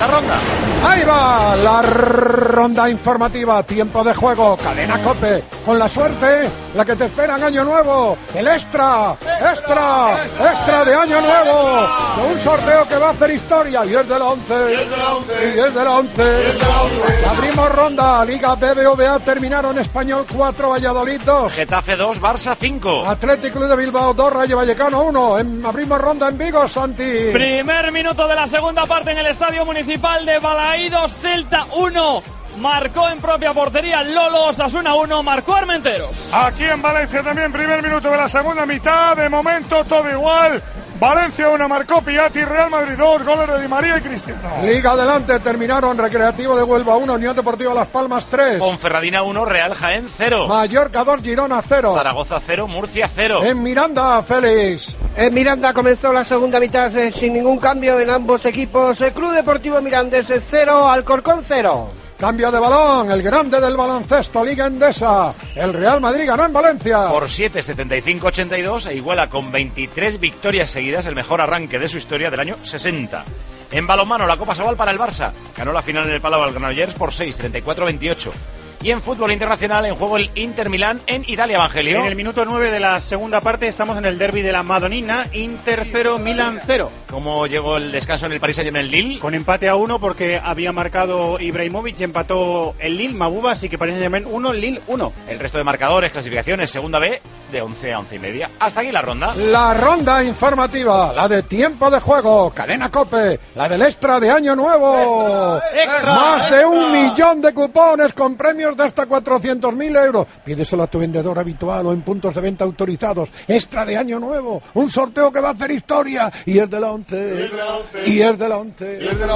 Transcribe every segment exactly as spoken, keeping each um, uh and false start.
La ronda. Ahí va la ronda informativa, tiempo de juego, cadena COPE, con la suerte, la que te espera en Año Nuevo, el extra, extra, extra de Año Nuevo, con un sorteo que va a hacer historia, y es de la once, y es de la once, y es de la once. Abrimos ronda, Liga B B V A, terminaron Español cuatro, Valladolid dos. Getafe dos, Barça cinco. Atlético Club de Bilbao dos, Rayo Vallecano uno. En, abrimos ronda en Vigo, Santi. Primer minuto de la segunda parte en el Estadio Municipal de Balaídos, Celta uno. Marcó en propia portería Lolo, Osasuna uno, marcó Armenteros. Aquí en Valencia también, primer minuto de la segunda mitad, de momento todo igual. Valencia uno, marcó Piatti, Real Madrid dos, goles de Di María y Cristiano. Liga adelante, terminaron Recreativo de Huelva uno, Unión Deportiva Las Palmas tres. Ponferradina uno, Real Jaén cero. Mallorca dos, Girona cero. Zaragoza cero, Murcia cero. En Miranda, Félix. En Miranda comenzó la segunda mitad eh, sin ningún cambio en ambos equipos. El Club Deportivo Mirandés cero, Alcorcón cero. Cambio de balón, el grande del baloncesto, Liga Endesa. El Real Madrid ganó en Valencia. Por siete, setenta y cinco, ochenta y dos e iguala con veintitrés victorias seguidas el mejor arranque de su historia del año sesenta. En balonmano, la Copa Sobal para el Barça. Ganó la final en el Palau al Granollers por seis, treinta y cuatro, veintiocho. Y en fútbol internacional, en juego el Inter Milán en Italia, Evangelio. En el minuto nueve de la segunda parte estamos en el derbi de la Madonina, Inter cero, Milán cero. ¿Cómo llegó el descanso en el Paris Saint-Germain Lille? Con empate a uno porque había marcado Ibrahimovic, empató el Lille, Mabuba, así que Paris Saint-Germain uno, Lille uno. El resto de marcadores, clasificaciones, segunda B, de once a once y media. Hasta aquí la ronda. La ronda informativa, la de tiempo de juego, cadena COPE, la del extra de Año Nuevo. Extra, extra, Más extra. de un millón de cupones con premios de hasta cuatrocientos mil euros. Pídeselo a tu vendedor habitual o en puntos de venta autorizados. Extra de Año Nuevo, un sorteo que va a hacer historia. Y es de la once. Y es de la once.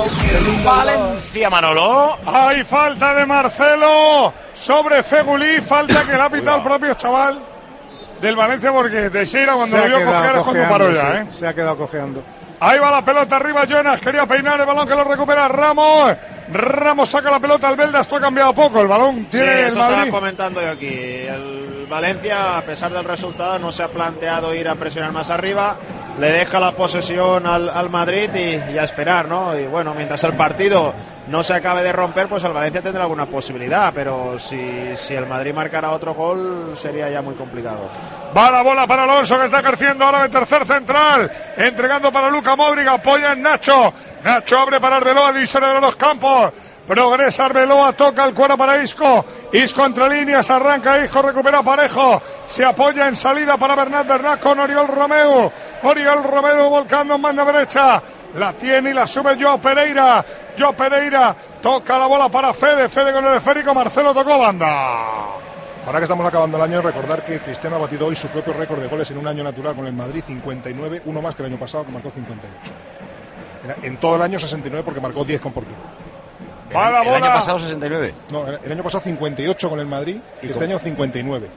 Valencia, Manolo. Hay falta de Marcelo sobre Fegulí, falta que le ha pitado el propio chaval del Valencia, porque Teixeira cuando lo vio cojear es cuando paró ya, ¿eh? Se ha quedado cojeando. Ahí va la pelota arriba, Jonas quería peinar el balón que lo recupera Ramos. Ramos saca la pelota al Belda, esto ha cambiado poco, el balón tiene sí, el eso Madrid. estaba comentando yo aquí. El Valencia, a pesar del resultado, no se ha planteado ir a presionar más arriba. Le deja la posesión al, al Madrid y, y a esperar, ¿no? Y bueno, mientras el partido no se acabe de romper, pues el Valencia tendrá alguna posibilidad, pero si, si el Madrid marcara otro gol sería ya muy complicado. Va la bola para Alonso, que está creciendo ahora de tercer central, entregando para Luka Modric, apoya en Nacho. Nacho abre para Arbeloa, división de los campos. Progresa Arbeloa, toca el cuero para Isco. Isco entre líneas, arranca Isco, recupera Parejo. Se apoya en salida para Bernat Bernat con Oriol Romeu. Oriol Romeu volcando en banda derecha. La tiene y la sube Joao Pereira. Joao Pereira toca la bola para Fede. Fede con el esférico, Marcelo tocó banda. Ahora que estamos acabando el año, recordar que Cristiano ha batido hoy su propio récord de goles en un año natural con el Madrid, cincuenta y nueve, uno más que el año pasado, que marcó cincuenta y ocho. Era en todo el año sesenta y nueve porque marcó diez con Portugal. El, el año pasado sesenta y nueve. No, el año pasado cincuenta y ocho con el Madrid y este año cincuenta y nueve.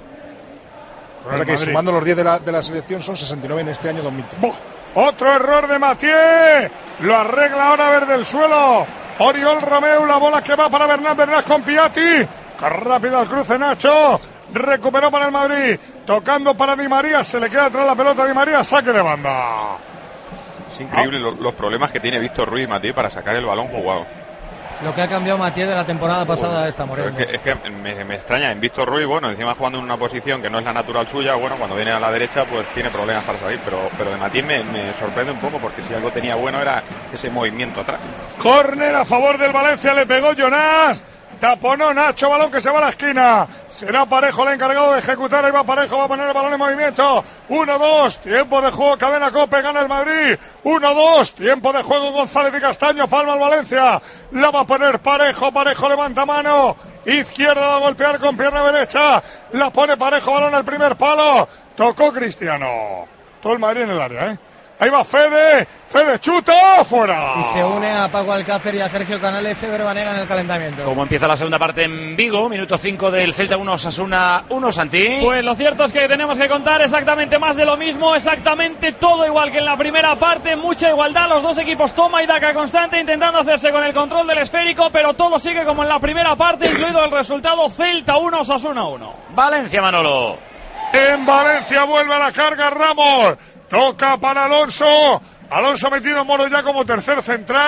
O sea que Madrid, sumando los diez de la, de la selección son sesenta y nueve en este año dos mil tres. Otro error de Mathieu. Lo arregla ahora Verde el suelo. Oriol Romeu, la bola que va para Bernat Bernat con Piatti. Rápido al cruce Nacho. Recuperó para el Madrid. Tocando para Di María. Se le queda atrás la pelota a Di María. Saque de banda. Es increíble los, los problemas que tiene Víctor Ruiz Mathieu para sacar el balón jugado. Lo que ha cambiado Mathieu de la temporada pasada a esta, Moreno. Es que, es que me, me extraña en Víctor Ruiz, bueno, encima jugando en una posición que no es la natural suya, bueno, cuando viene a la derecha pues tiene problemas para salir, pero, pero de Mathieu me, me sorprende un poco porque si algo tenía bueno era ese movimiento atrás. Córner a favor del Valencia, le pegó Jonás. Taponó Nacho, balón que se va a la esquina. Será Parejo el encargado de ejecutar. Ahí va Parejo, va a poner el balón en movimiento. uno dos, tiempo de juego, cadena Cope, gana el Madrid. uno dos, tiempo de juego, González y Castaño, palma al Valencia. La va a poner Parejo, Parejo levanta mano. Izquierda va a golpear con pierna derecha. La pone Parejo, balón al primer palo. Tocó Cristiano. Todo el Madrid en el área, ¿eh? Ahí va Fede, Fede chuta, fuera. Y se une a Paco Alcácer y a Sergio Canales, Ever Banega en el calentamiento. Como empieza la segunda parte en Vigo, minuto cinco del Celta uno, Osasuna uno, Santi. Pues lo cierto es que tenemos que contar exactamente más de lo mismo, exactamente todo igual que en la primera parte, mucha igualdad, los dos equipos toma y daca constante intentando hacerse con el control del esférico, pero todo sigue como en la primera parte, incluido el resultado Celta uno, Osasuna uno. Valencia, Manolo. En Valencia vuelve a la carga Ramos. Toca para Alonso. Alonso metido en Moro ya como tercer central.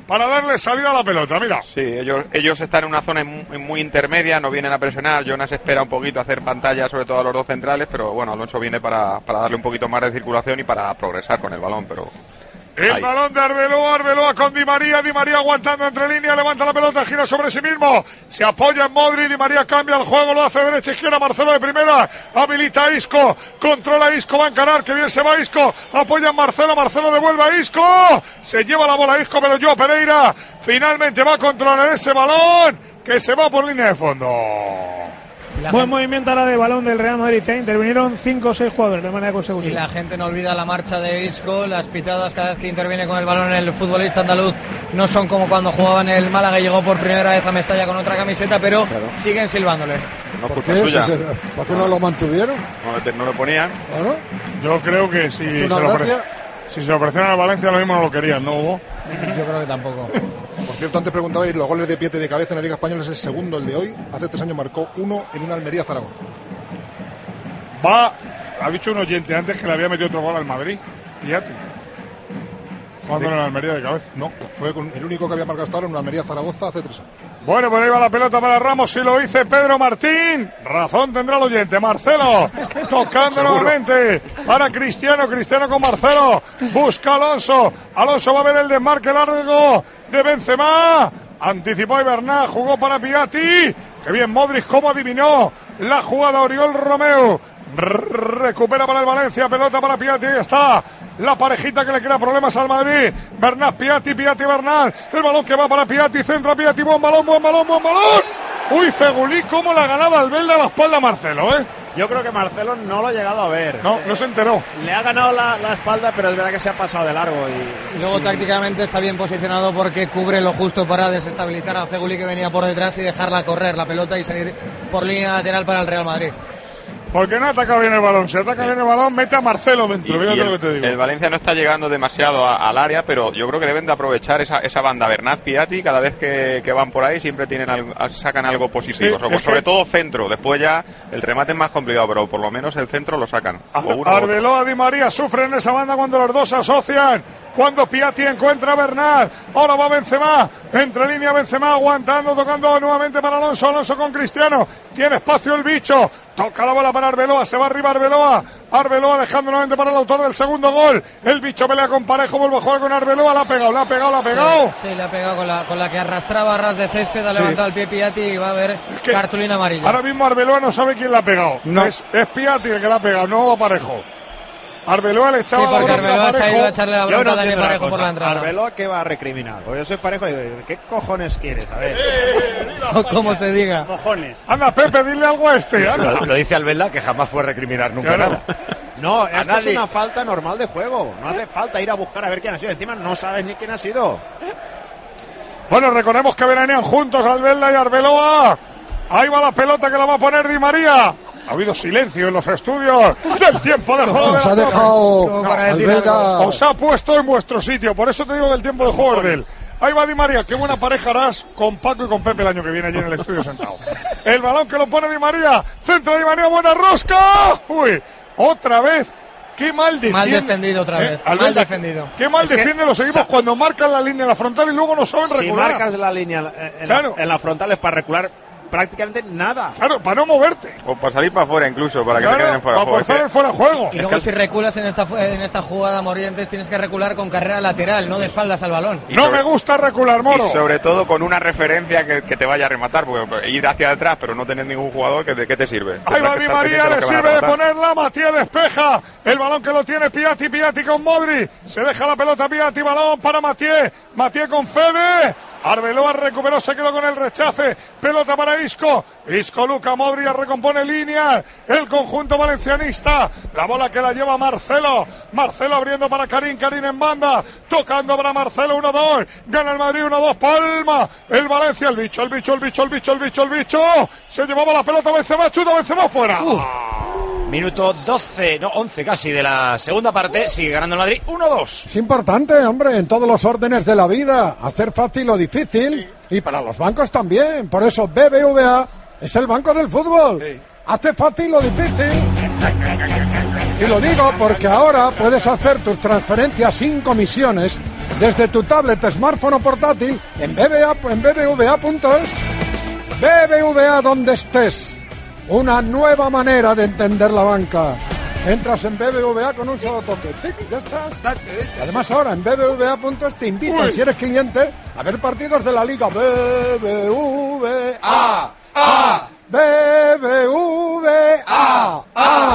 para darle salida a la pelota, mira. Sí, ellos, ellos están en una zona muy, muy intermedia, no vienen a presionar. Jonas espera un poquito a hacer pantalla, sobre todo a los dos centrales, pero bueno, Alonso viene para, para darle un poquito más de circulación y para progresar con el balón, pero... El Ahí. balón de Arbeloa, Arbeloa con Di María, Di María aguantando entre líneas, levanta la pelota, gira sobre sí mismo, se apoya en Modri, Di María cambia el juego, lo hace derecha, izquierda, Marcelo de primera, habilita a Isco, controla a Isco, va a encarar, que bien se va Isco, apoya en Marcelo, Marcelo devuelve a Isco, se lleva la bola Isco, pero yo Pereira finalmente va a controlar ese balón, que se va por línea de fondo. Buen gente... movimiento ahora de balón del Real Madrid, ¿eh? Intervinieron cinco o seis jugadores de manera consecutiva. Y la gente no olvida la marcha de Isco, las pitadas cada vez que interviene con el balón el futbolista andaluz no son como cuando jugaba en el Málaga y llegó por primera vez a Mestalla con otra camiseta, pero claro. siguen silbándole. No ¿Por qué? Si se, ¿Por qué no lo mantuvieron? No, no lo ponían. ¿Claro? Yo creo que si se, lo ofre... si se lo ofrecieron a Valencia lo mismo no lo querían, ¿no, Hugo? Yo creo que tampoco. Por cierto, antes preguntabais, los goles de Piatti de cabeza en la Liga Española es el segundo, el de hoy. Hace tres años marcó uno en una Almería Zaragoza. Va, ha dicho un oyente antes que le había metido otro gol al Madrid, Piatti. ¿Cuándo en la Almería de cabeza? No, fue con el único que había marcado hasta ahora en una Almería Zaragoza hace tres años. Bueno, por ahí va la pelota para Ramos y lo dice Pedro Martín. Razón tendrá el oyente. Marcelo tocando nuevamente para Cristiano. Cristiano con Marcelo. Busca Alonso. Alonso va a ver el desmarque largo de Benzema. Anticipó Ibernal. Jugó para Piatti. Que bien Modric cómo adivinó la jugada. Oriol Romeu. Recupera para el Valencia. Pelota para Piatti. Ahí está la parejita que le crea problemas al Madrid. Bernat, Piatti, Piatti, Bernal. El balón que va para Piatti, centra Piatti, buen balón, buen balón, buen balón. Uy, Fegulí, cómo la ha ganado Albelda a la espalda a Marcelo, ¿eh? Yo creo que Marcelo no lo ha llegado a ver. No, no se enteró. Le ha ganado la, la espalda, pero es verdad que se ha pasado de largo. Y, y luego tácticamente está bien posicionado porque cubre lo justo para desestabilizar a Fegulí, que venía por detrás, y dejarla correr la pelota y salir por línea lateral para el Real Madrid. Porque no ataca bien el balón, si ataca bien el balón mete a Marcelo dentro. Y, y el, lo que te digo. El Valencia no está llegando demasiado a, al área, pero yo creo que deben de aprovechar esa, esa banda. Bernat, Piatti, cada vez que, que van por ahí siempre tienen algo, sacan algo positivo, sí, sobre, sobre que... todo centro. Después ya el remate es más complicado, pero por lo menos el centro lo sacan. Arbeloa, Di María sufren en esa banda cuando los dos se asocian. Cuando Piatti encuentra a Bernal, ahora va Benzema, entre línea Benzema aguantando, tocando nuevamente para Alonso, Alonso con Cristiano, tiene espacio el bicho, toca la bola para Arbeloa, se va arriba Arbeloa, Arbeloa dejando nuevamente para el autor del segundo gol, el bicho pelea con Parejo, vuelve a jugar con Arbeloa, la ha pegado, la ha pegado, la ha pegado. Sí, sí le ha pegado con la, con la que arrastraba a ras de césped, ha sí. levantado el pie Piatti y va a haber es que cartulina amarilla. Ahora mismo Arbeloa no sabe quién la ha pegado, no. es, es Piatti el que la ha pegado, no Parejo. Arbeloa le echaba sí, porque la Arbeloa se ha ido a echarle la bronca a Dani Parejo por la entrada. Arbeloa, ¿qué va a recriminar? Porque yo soy Parejo y digo, ¿qué cojones quieres? A ver. Como se diga. Cojones. Anda, Pepe, dile algo a este. Lo, lo dice Albelda, que jamás fue recriminar nunca claro. nada. No, esto es una falta normal de juego. No hace falta ir a buscar a ver quién ha sido. Encima no sabes ni quién ha sido. Bueno, recordemos que veranean juntos Albelda y Arbeloa. Ahí va la pelota que la va a poner Di María. Ha habido silencio en los estudios del tiempo de juego. Os ha dejado no, Albelda. Os ha puesto en vuestro sitio, por eso te digo del tiempo de juego de él. Ahí va Di María, qué buena pareja harás con Paco y con Pepe el año que viene allí en el estudio sentado. El balón que lo pone Di María, centro Di María, buena rosca. Uy, otra vez. Qué mal defiende. Mal defendido otra vez. Eh, mal defendido. Qué mal es defienden los equipos cuando marcan la línea en la frontal y luego no saben recular. Si marcas la línea en, claro. la, en la frontal es para recular prácticamente nada. Claro, para no moverte. O para salir para afuera incluso, para claro, que te queden fuera de juego. Para forzar el fuera de juego. Y luego es que si reculas en esta en esta jugada, Morientes, tienes que recular con carrera lateral, no de espaldas al balón. Y no sobre, me gusta recular, Moro. Y sobre todo con una referencia que, que te vaya a rematar, porque ir hacia atrás pero no tener ningún jugador, ¿de qué te sirve? Ahí va Di María, le sirve de ponerla, Matías despeja. El balón que lo tiene Piatti, Piatti con Modri. Se deja la pelota Piatti, balón para Matías. Matías con Fede. Arbeloa recuperó, se quedó con el rechace, pelota para Isco, Isco Luka Modric recompone línea, el conjunto valencianista, la bola que la lleva Marcelo, Marcelo abriendo para Karim, Karim en banda, tocando para Marcelo, uno dos, gana el Madrid, uno dos, palma, el Valencia, el bicho, el bicho, el bicho, el bicho, el bicho, el bicho, se llevaba la pelota, Benzema, chuta, Benzema fuera. Uh. Minuto doce, no, once casi de la segunda parte, sigue ganando el Madrid, uno dos. Es importante, hombre, en todos los órdenes de la vida, hacer fácil lo difícil, sí. Y para los bancos también, por eso B B V A es el banco del fútbol, sí. Hace fácil lo difícil, y lo digo porque ahora puedes hacer tus transferencias sin comisiones desde tu tablet, smartphone o portátil en B B A, en B B V A punto es. B B V A donde estés. Una nueva manera de entender la banca. Entras en B B V A con un solo toque. ¡Tic! Ya está. Y además ahora en B B V A punto es te invitan, Uy. si eres cliente, a ver partidos de la Liga. B B V A. A. B B V A. A.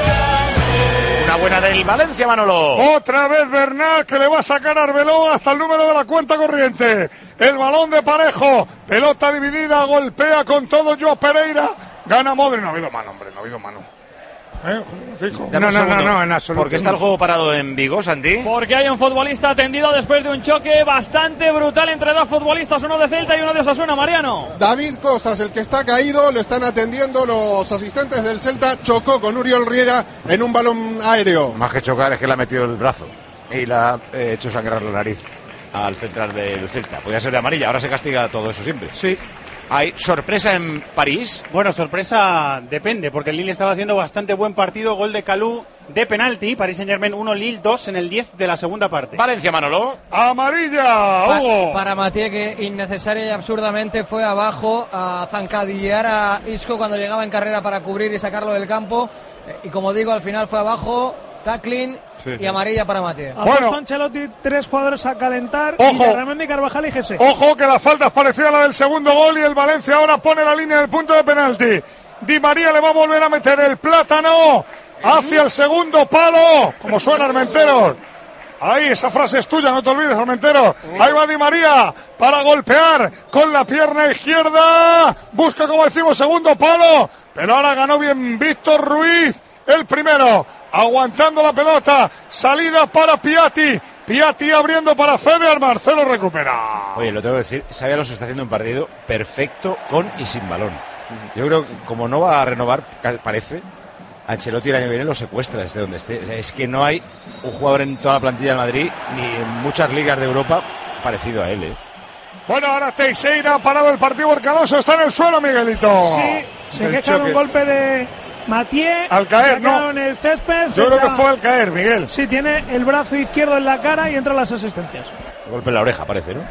Una buena del Valencia, Manolo. Otra vez Bernat, que le va a sacar a Arbeloa hasta el número de la cuenta corriente. El balón de Parejo. Pelota dividida, golpea con todo Joao Pereira. Gana Modric. No ha habido mano, hombre, no ha habido mano. ¿Eh? No, no, no, no, en absoluto. ¿Por qué está el juego parado en Vigo, Santi? Porque hay un futbolista atendido después de un choque bastante brutal entre dos futbolistas, uno de Celta y uno de Osasuna, Mariano. David Costas, el que está caído, lo están atendiendo los asistentes del Celta. Chocó con Uriol Riera en un balón aéreo. Más que chocar es que le ha metido el brazo y le ha eh, hecho sangrar la nariz al central del Celta. Podía ser de amarilla, ahora se castiga todo eso siempre. Sí. ¿Hay sorpresa en París? Bueno, sorpresa depende, porque el Lille estaba haciendo bastante buen partido. Gol de Kalou de penalti. Paris Saint-Germain uno, Lille dos en el diez de la segunda parte. Valencia, Manolo. Amarilla, Hugo. Pa para Mathieu, que innecesaria y absurdamente fue abajo a zancadillear a Isco cuando llegaba en carrera para cubrir y sacarlo del campo. Y como digo, al final fue abajo, tackling sí, y amarilla para Mathieu. Ha puesto Ancelotti tres jugadores a calentar. Ojo. Y Carvajal y Gese. Ojo, que la falta es parecida a la del segundo gol y el Valencia ahora pone la línea del punto de penalti. Di María le va a volver a meter el plátano hacia el segundo palo. Como suena Armenteros. Ahí, esa frase es tuya, no te olvides, Armenteros. Ahí va Di María para golpear con la pierna izquierda. Busca, como decimos, segundo palo. Pero ahora ganó bien Víctor Ruiz, el primero. Aguantando la pelota, salida para Piatti, Piatti abriendo para Fede, Marcelo recupera. Oye, lo tengo que decir, Xabi Alonso está haciendo un partido perfecto con y sin balón. Yo creo que como no va a renovar, parece, Ancelotti el año que viene lo secuestra desde donde esté. Es que no hay un jugador en toda la plantilla de Madrid, ni en muchas ligas de Europa, parecido a él, ¿eh? Bueno, ahora Teixeira ha parado el partido porque Alonso está en el suelo, Miguelito. Sí, se queja de un golpe de Mathieu, al caer, no. En el césped. Yo creo que fue al caer, Miguel. Sí, tiene el brazo izquierdo en la cara y entra las asistencias. Golpe en la oreja, parece, ¿no?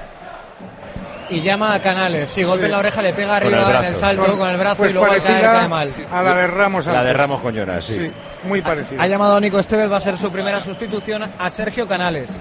Y llama a Canales. Sí, golpe sí. en la oreja, le pega arriba el en el salto con, con el brazo pues y luego al caer cae mal. A la de Ramos. La de Ramos con Jonas, sí. sí. Muy parecida. Ha, ha llamado a Nico Estevez, va a ser su primera sustitución a Sergio Canales.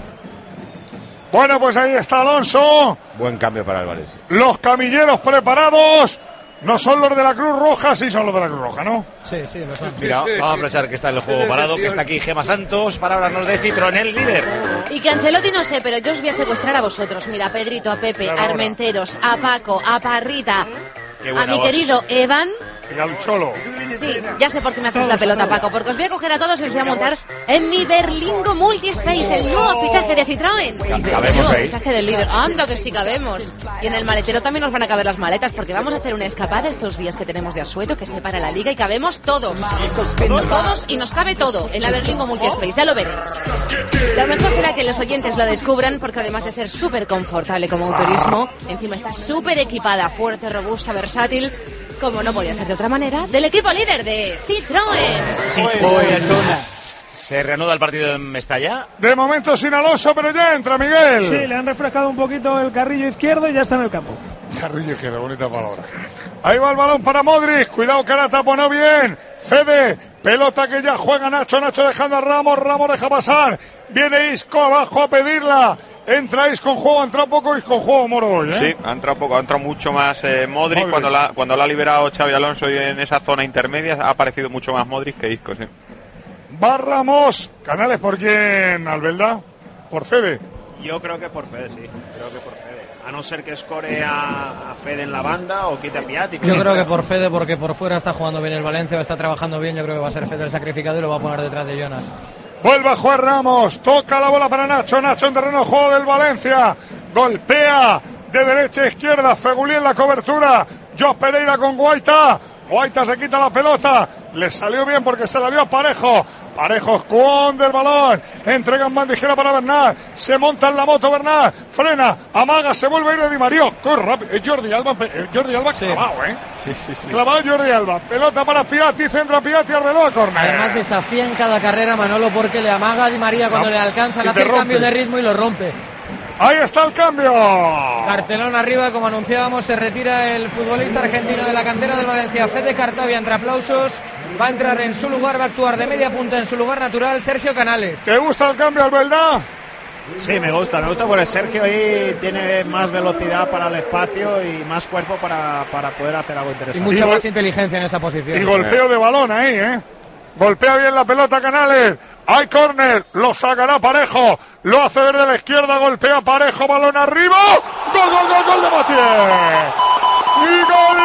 Bueno, pues ahí está Alonso. Buen cambio para el Valencia. Los camilleros preparados. No son los de la Cruz Roja, sí son los de la Cruz Roja, ¿no? Sí, sí, lo son. Mira, vamos a aprovechar que está el juego parado, que está aquí Gema Santos para hablarnos de Citronel líder. Y que Ancelotti no sé, pero yo os voy a secuestrar a vosotros. Mira, a Pedrito, a Pepe, a Armenteros, a Paco, a Parrita, a mi voz. querido Evan. Y al Cholo. Sí, ya sé por qué me haces la pelota, Paco, porque os voy a coger a todos y os voy a montar en mi Berlingo Multispace, el nuevo fichaje de Citroën. El nuevo fichaje del líder. Anda que sí cabemos. Y en el maletero también nos van a caber las maletas, porque vamos a hacer una escapada estos días que tenemos de asueto, que separa la liga, y cabemos todos. Todos, y nos cabe todo en la Berlingo Multispace, ya lo veréis. Lo mejor será que los oyentes lo descubran, porque además de ser súper confortable como un turismo, encima está súper equipada, fuerte, robusta, versátil, como no podía ser de otra manera, del equipo líder de Citroën. Citroën. ¿Se reanuda el partido en Mestalla? De momento sin Alonso, pero ya entra Miguel. Sí, le han refrescado un poquito el carrillo izquierdo y ya está en el campo. Carrillo izquierdo, bonita palabra. Ahí va el balón para Modric. Cuidado que la taponó bien. Fede, pelota que ya juega Nacho. Nacho dejando a Ramos. Ramos deja pasar. Viene Isco abajo a pedirla. Entra Isco en juego, entra poco Isco en juego, Moro hoy, ¿eh? Sí, ha entrado poco, ha entrado mucho más eh, Modric. Modric. Cuando la, cuando la ha liberado Xabi Alonso y en esa zona intermedia ha aparecido mucho más Modric que Isco, sí. Va Ramos. Canales, ¿por quién, Albelda? ¿Por Fede? Yo creo que por Fede, sí. Creo que por Fede. A no ser que escore a, a Fede en la banda o quite a Piatti. Yo creo que por Fede, porque por fuera está jugando bien el Valencia, está trabajando bien. Yo creo que va a ser Fede el sacrificado y lo va a poner detrás de Jonas. Vuelve a jugar Ramos. Toca la bola para Nacho. Nacho en terreno de juego del Valencia. Golpea de derecha a izquierda. Fegulí en la cobertura. Joao Pereira con Guaita. Guaita se quita la pelota. Le salió bien porque se la dio a Parejo. Parejo esconde el balón. Entrega en bandejera para Bernat. Se monta en la moto Bernat. Frena. Amaga. Se vuelve a ir de Di María. ¡Qué rápido! Es Jordi Alba. Jordi Alba sí. Clavado, ¿eh? Sí, sí, sí. Clavado Jordi Alba. Pelota para Piatti. Centra Piatti. Arbeloa, córner. Además desafía en cada carrera Manolo porque le amaga a Di María cuando no, le alcanza. Le hace el cambio de ritmo y lo rompe. Ahí está el cambio. Cartelón arriba, como anunciábamos, se retira el futbolista argentino de la cantera del Valencia, Fede Cartavia, entre aplausos. Va a entrar en su lugar, va a actuar de media punta en su lugar natural, Sergio Canales. ¿Te gusta el cambio, Albelda? Sí, me gusta, me gusta porque Sergio ahí tiene más velocidad para el espacio y más cuerpo para, para poder hacer algo interesante. Y mucha más inteligencia en esa posición. Y golpeo de balón ahí, ¿eh? Golpea bien la pelota Canales. Hay córner, lo sacará Parejo. Lo hace desde la izquierda, golpea Parejo, balón arriba. Gol, gol, gol, gol de Mathieu. Y gol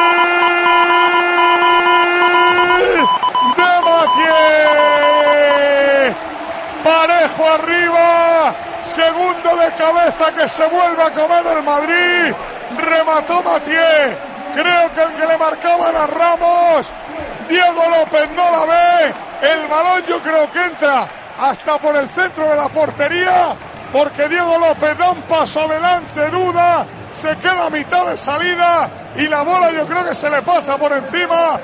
de Mathieu. Parejo arriba. Segundo de cabeza que se vuelve a comer el Madrid. Remató Mathieu. Creo que el que le marcaban a Ramos, Diego López, no la ve. El balón yo creo que entra hasta por el centro de la portería, porque Diego López da un paso adelante, duda, se queda a mitad de salida y la bola yo creo que se le pasa por encima.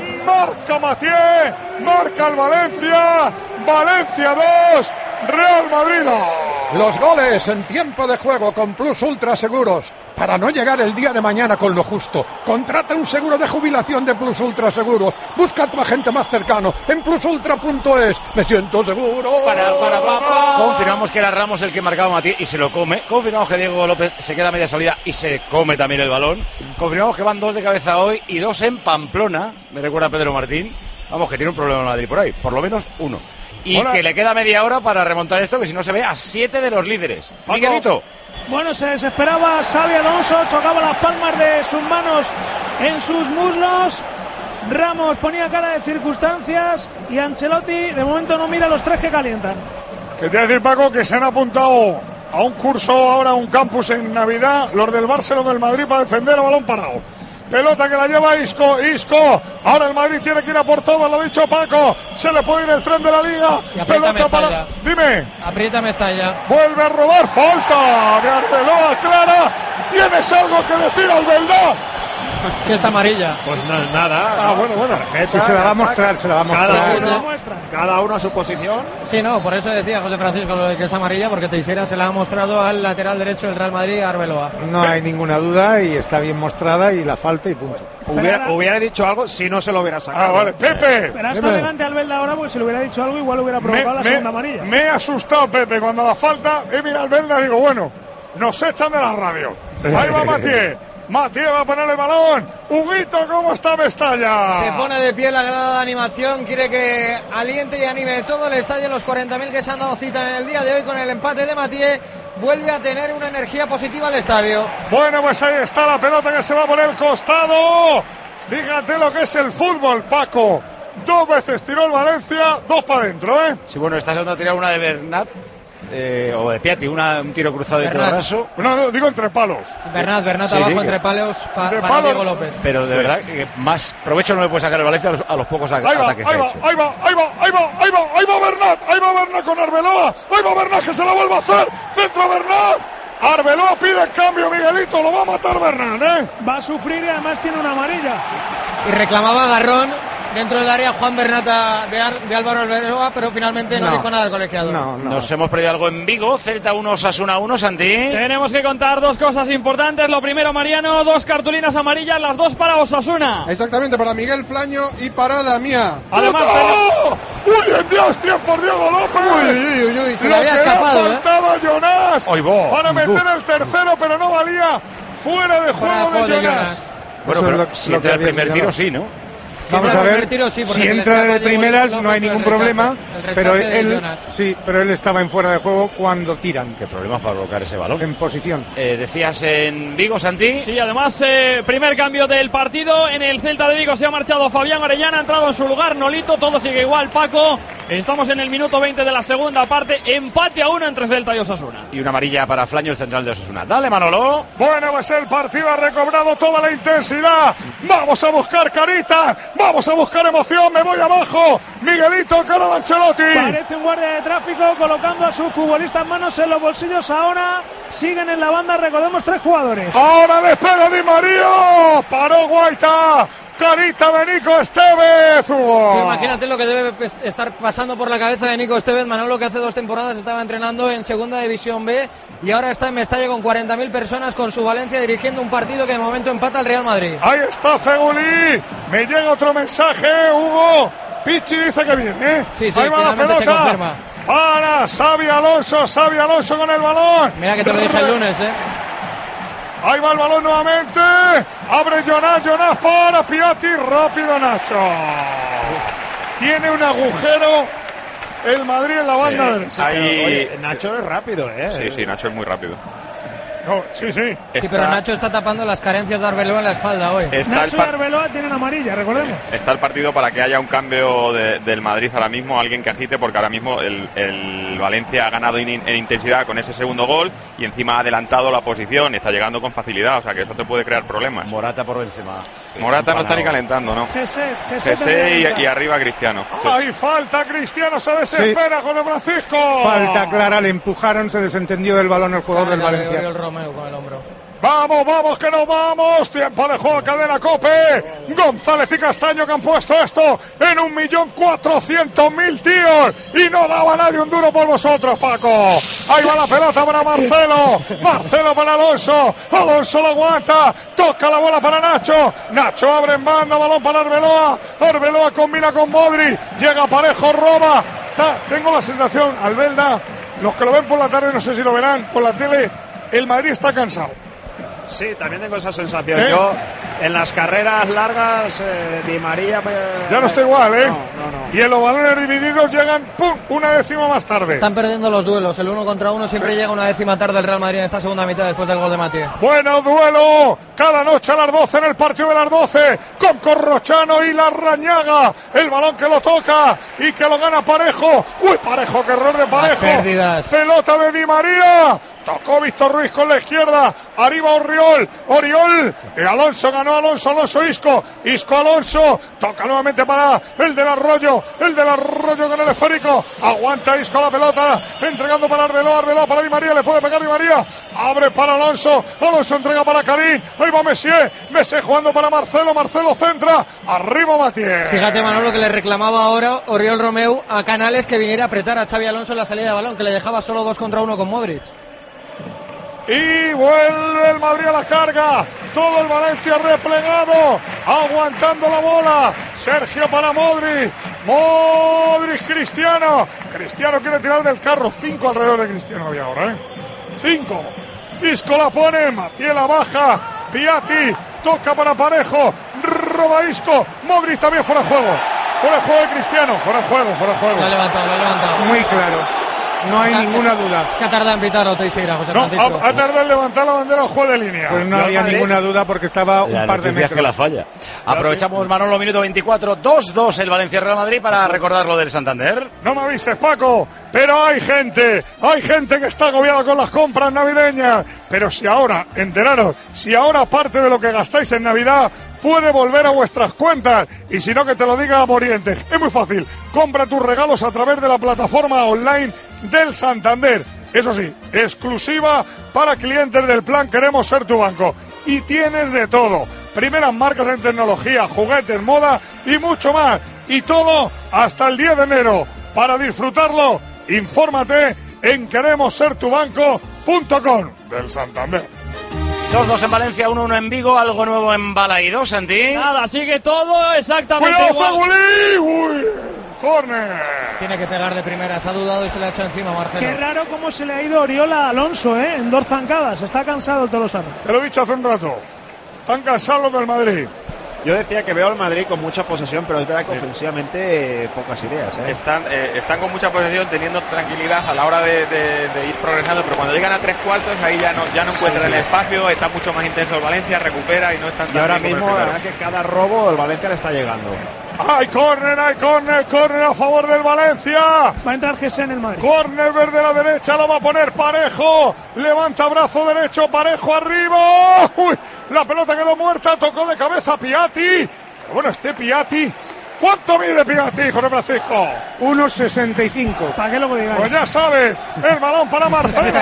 Marca Mathieu, marca el Valencia. Valencia dos, Real Madrid dos. Los goles en tiempo de juego con Plus Ultra Seguros. Para no llegar el día de mañana con lo justo, contrata un seguro de jubilación de Plus Ultra Seguros. Busca a tu agente más cercano en plus ultra punto es. Me siento seguro. Para, para, para, para. Confirmamos que era Ramos el que marcaba a Mathieu y se lo come. Confirmamos que Diego López se queda a media salida y se come también el balón. Confirmamos que van dos de cabeza hoy y dos en Pamplona. Me recuerda a Pedro Martín. Vamos, que tiene un problema en Madrid por ahí. Por lo menos uno. Y Hola. Que le queda media hora para remontar esto, que si no se ve a siete de los líderes. Miguelito. Bueno, se desesperaba Xabi Alonso, chocaba las palmas de sus manos en sus muslos. Ramos ponía cara de circunstancias y Ancelotti de momento no mira los tres que calientan. Que te voy a decir, Paco, que se han apuntado a un curso ahora, a un campus en Navidad, los del Barcelona del Madrid, para defender el balón parado. Pelota que la lleva Isco, Isco, ahora el Madrid tiene que ir a por todo, lo ha dicho Paco, se le puede ir el tren de la liga, pelota para... Dime. Aprieta Mestalla. Vuelve a robar, falta de Arbeloa, clara, ¿tienes algo que decir, Albelda? Que es amarilla. Pues no, nada. Ah, bueno, bueno. Tarjeta, sí, se la va a mostrar, se la va a mostrar. Cada Sí, uno, sí. cada uno a su posición. Sí, no, por eso decía José Francisco lo de que es amarilla, porque Teixeira se la ha mostrado al lateral derecho del Real Madrid, a Arbeloa. No hay ninguna duda y está bien mostrada y la falta y punto. Hubiera, hubiera dicho algo si no se lo hubiera sacado. Ah, vale. Pepe. Pero hasta delante Albelda ahora, porque si le hubiera dicho algo, igual hubiera provocado me, la segunda amarilla. Me he asustado, Pepe, cuando la falta. Y mira, Albelda, digo, bueno, nos echan de la radio. Ahí va Mathieu. Mathieu va a poner el balón. Huguito, ¿cómo está Mestalla? Se pone de pie la grada de animación, quiere que aliente y anime todo el estadio, los cuarenta mil que se han dado cita en el día de hoy con el empate de Mathieu. Vuelve a tener una energía positiva al estadio. Bueno, pues ahí está la pelota que se va por el costado. Fíjate lo que es el fútbol, Paco. Dos veces tiró el Valencia, dos para adentro, ¿eh? Sí, bueno, esta segunda tirada una de Bernat. Eh, o de Piatti, una, un tiro cruzado de Tobraso. No, no, digo entre palos. Bernat, Bernat Sí, abajo sí, que- entre palos pa- Entre para palos. Diego López. Pero de verdad que más provecho no le puede sacar el Valencia a los, a los pocos a- Ahí va, ataques ahí que ha va, hecho. ahí va, ahí va, ahí va, ahí va, ahí va Bernat, ahí va Bernat con Arbeloa, ahí va Bernat que se la vuelve a hacer, centro Bernat, Arbeloa pide el cambio, Miguelito, lo va a matar Bernat, ¿eh? Va a sufrir y además tiene una amarilla. Y reclamaba agarrón dentro del área Juan Bernata de, Ar- de Álvaro Arbeloa, pero finalmente no, No. dijo nada el colegiado. No, no. Nos hemos perdido algo en Vigo, Celta uno, Osasuna uno, Santi. Tenemos que contar dos cosas importantes. Lo primero, Mariano, dos cartulinas amarillas, las dos para Osasuna. Exactamente, para Miguel Flaño y para Damián. Además, ¡Oh! ¡Uy, en Dios, tiempo Diego López! Uy, uy, uy, se le Lo había que le ha escapado, ¿eh? faltado a Jonas Ahí va. para meter el tercero, pero no valía, fuera de Fuera juego de juego de de Jonas. Jonas. Bueno, Eso pero es lo- si lo entra que el había primer tiro, señalado. sí, ¿no? Vamos entra a el ver, primer tiro, sí, porque si se le entra escapa de Diego primeras López, no hay pero ningún el rechace- problema, el rechace pero de él, Jonas. sí, pero él estaba en fuera de juego cuando tiran, Qué problemas para bloquear ese balón. en posición. Eh, decías en Vigo, Santi. Sí, además, eh, primer cambio del partido. En el Celta de Vigo se ha marchado Fabián Orellana, ha entrado en su lugar Nolito. Todo sigue igual, Paco. Estamos en el minuto veinte de la segunda parte. Empate a uno entre Celta y Osasuna. Y una amarilla para Flaño, el central de Osasuna. Dale, Manolo. Bueno, pues el partido ha recobrado toda la intensidad. Vamos a buscar carita, vamos a buscar emoción. Me voy abajo. Miguelito Carlo Ancelotti. Parece un guardia de tráfico colocando a su futbolista en manos en los bolsillos. Ahora siguen en la banda, recordemos, tres jugadores. Ahora despega Di María. Paró Guaita. carita de Nico Estevez, Hugo. Imagínate lo que debe estar pasando por la cabeza de Nico Estevez, Manolo, que hace dos temporadas estaba entrenando en Segunda División B y ahora está en Mestalla con cuarenta mil personas con su Valencia dirigiendo un partido que de momento empata al Real Madrid. Ahí está Fegulí, me llega otro mensaje, Hugo. Pichi dice que viene, ¿eh? Sí, sí, ahí va la pelota. se confirma. Para Xavi Alonso, Xavi Alonso con el balón. Mira que te lo dije el lunes, ¿eh? Ahí va el balón nuevamente. Abre Jonas, Jonas para Piatti. Rápido Nacho. Tiene un agujero el Madrid en la banda sí, derecha. Sí, Ahí... Oye, Nacho es rápido, ¿eh? Sí, sí, Nacho es muy rápido. No, sí, sí. Sí, está... pero Nacho está tapando las carencias de Arbeloa en la espalda hoy. Está Nacho par... y Arbeloa tienen amarilla, recordemos. Está el partido para que haya un cambio de, del Madrid ahora mismo, alguien que agite, porque ahora mismo el, el Valencia ha ganado in, en intensidad con ese segundo gol y encima ha adelantado la posición, está llegando con facilidad, o sea que eso te puede crear problemas. Morata por encima. Morata no está ni calentando, ¿no? José y, y arriba Cristiano. ¡Ay, falta! Cristiano se desespera sí. con el Francisco. Falta clara, le empujaron, se desentendió del balón el jugador Carga del Valencia. De el Romeo con el hombro. Vamos, vamos, que nos vamos. Tiempo de juego, cadena Cope. González y Castaño que han puesto esto en un millón cuatrocientos mil tíos. Y no daba nadie un duro por vosotros, Paco. Ahí va la pelota para Marcelo. Marcelo para Alonso. Alonso lo aguanta. Toca la bola para Nacho. Nacho abre en banda, balón para Arbeloa. Arbeloa combina con Modri. Llega Parejo, roba. Está, tengo la sensación, Albelda, los que lo ven por la tarde, no sé si lo verán por la tele, el Madrid está cansado. Sí, también tengo esa sensación. ¿Eh? Yo, en las carreras largas, eh, Di María... Eh, ya no está igual, ¿eh? No, no, no. Y en los balones divididos llegan, ¡pum!, una décima más tarde. Están perdiendo los duelos. El uno contra uno siempre sí. llega una décima tarde el Real Madrid en esta segunda mitad después del gol de Mati. Bueno, duelo. Cada noche a las doce en el partido de las doce. Con Corrochano y Larrañaga. El balón que lo toca y que lo gana Parejo. ¡Uy, Parejo! ¡Qué error de Parejo! Pérdidas. Pelota de Di María. Tocó Víctor Ruiz con la izquierda. Arriba Oriol. Oriol. Y Alonso ganó Alonso. Alonso Isco. Isco Alonso. Toca nuevamente para el del Arroyo. El del Arroyo con el esférico. Aguanta Isco la pelota. Entregando para Arbeloa. Arbeloa para Di María. Le puede pegar Di María. Abre para Alonso. Alonso entrega para Karim. Ahí va Messier. Messier jugando para Marcelo. Marcelo centra. Arriba Matié. Fíjate, Manolo, que le reclamaba ahora Oriol Romeu a Canales que viniera a apretar a Xavi Alonso en la salida de balón, que le dejaba solo dos contra uno con Modric. Y vuelve el Madrid a la carga. Todo el Valencia replegado, aguantando la bola. Sergio para Modric. Modric, Cristiano. Cristiano quiere tirar del carro. Cinco alrededor de Cristiano había ahora, ¿eh? Cinco. Isco la pone. Matié la baja. Piatti toca para Parejo. Roba Isco. Modric también fuera de juego. Fuera de juego de Cristiano. Fuera de juego, fuera de juego. Lo ha levantado, lo ha levantado. Muy claro. No hay ninguna duda. Es que ha tardado en pitarlo Teixeira, José no, Francisco. Ha, ha tardado en levantar la bandera al juego de línea. Pues no había Madrid. ninguna duda porque estaba un la par de metros. Que la falla. Aprovechamos, Manolo, minuto veinticuatro, dos dos el Valencia-Real Madrid para recordar lo del Santander. No me avises, Paco, pero hay gente, hay gente que está agobiada con las compras navideñas. Pero si ahora, enteraros, si ahora parte de lo que gastáis en Navidad puede volver a vuestras cuentas, y si no, que te lo diga Morientes. Es muy fácil, compra tus regalos a través de la plataforma online del Santander. Eso sí, exclusiva para clientes del plan Queremos Ser Tu Banco. Y tienes de todo, primeras marcas en tecnología, juguetes, moda y mucho más. Y todo hasta el diez de enero. Para disfrutarlo, infórmate en queremos ser tu banco punto com del Santander. dos dos en Valencia, uno uno en Vigo, algo nuevo en Balaídos, Santi. Nada, sigue todo exactamente igual. ¡Uy! ¡Córner! Tiene que pegar de primera, se ha dudado y se le ha hecho encima Marcelo. Qué raro cómo se le ha ido Oriola a Alonso, ¿eh? En dos zancadas, está cansado el Tolosano. Te lo he dicho hace un rato, están cansados los del Madrid. Yo decía que veo al Madrid con mucha posesión, pero es verdad que ofensivamente eh, pocas ideas. ¿eh? Están, eh, están con mucha posesión, teniendo tranquilidad a la hora de, de, de ir progresando, pero cuando llegan a tres cuartos ahí ya no, ya no encuentran sí, sí. el espacio, está mucho más intenso el Valencia, recupera y no están tan Y ahora mismo, la verdad que cada robo el Valencia le está llegando. ¡Hay córner, hay córner, córner a favor del Valencia! Va a entrar Gese en el Madrid. Córner verde a la derecha, lo va a poner Parejo. Levanta brazo derecho, Parejo arriba. ¡Uy! La pelota quedó muerta, tocó de cabeza Piatti. Bueno, este Piatti ¿Cuánto mide Piatti, José Francisco? uno sesenta y cinco. ¿Para qué lo digáis? Pues ya sabe, el balón para Marcelo.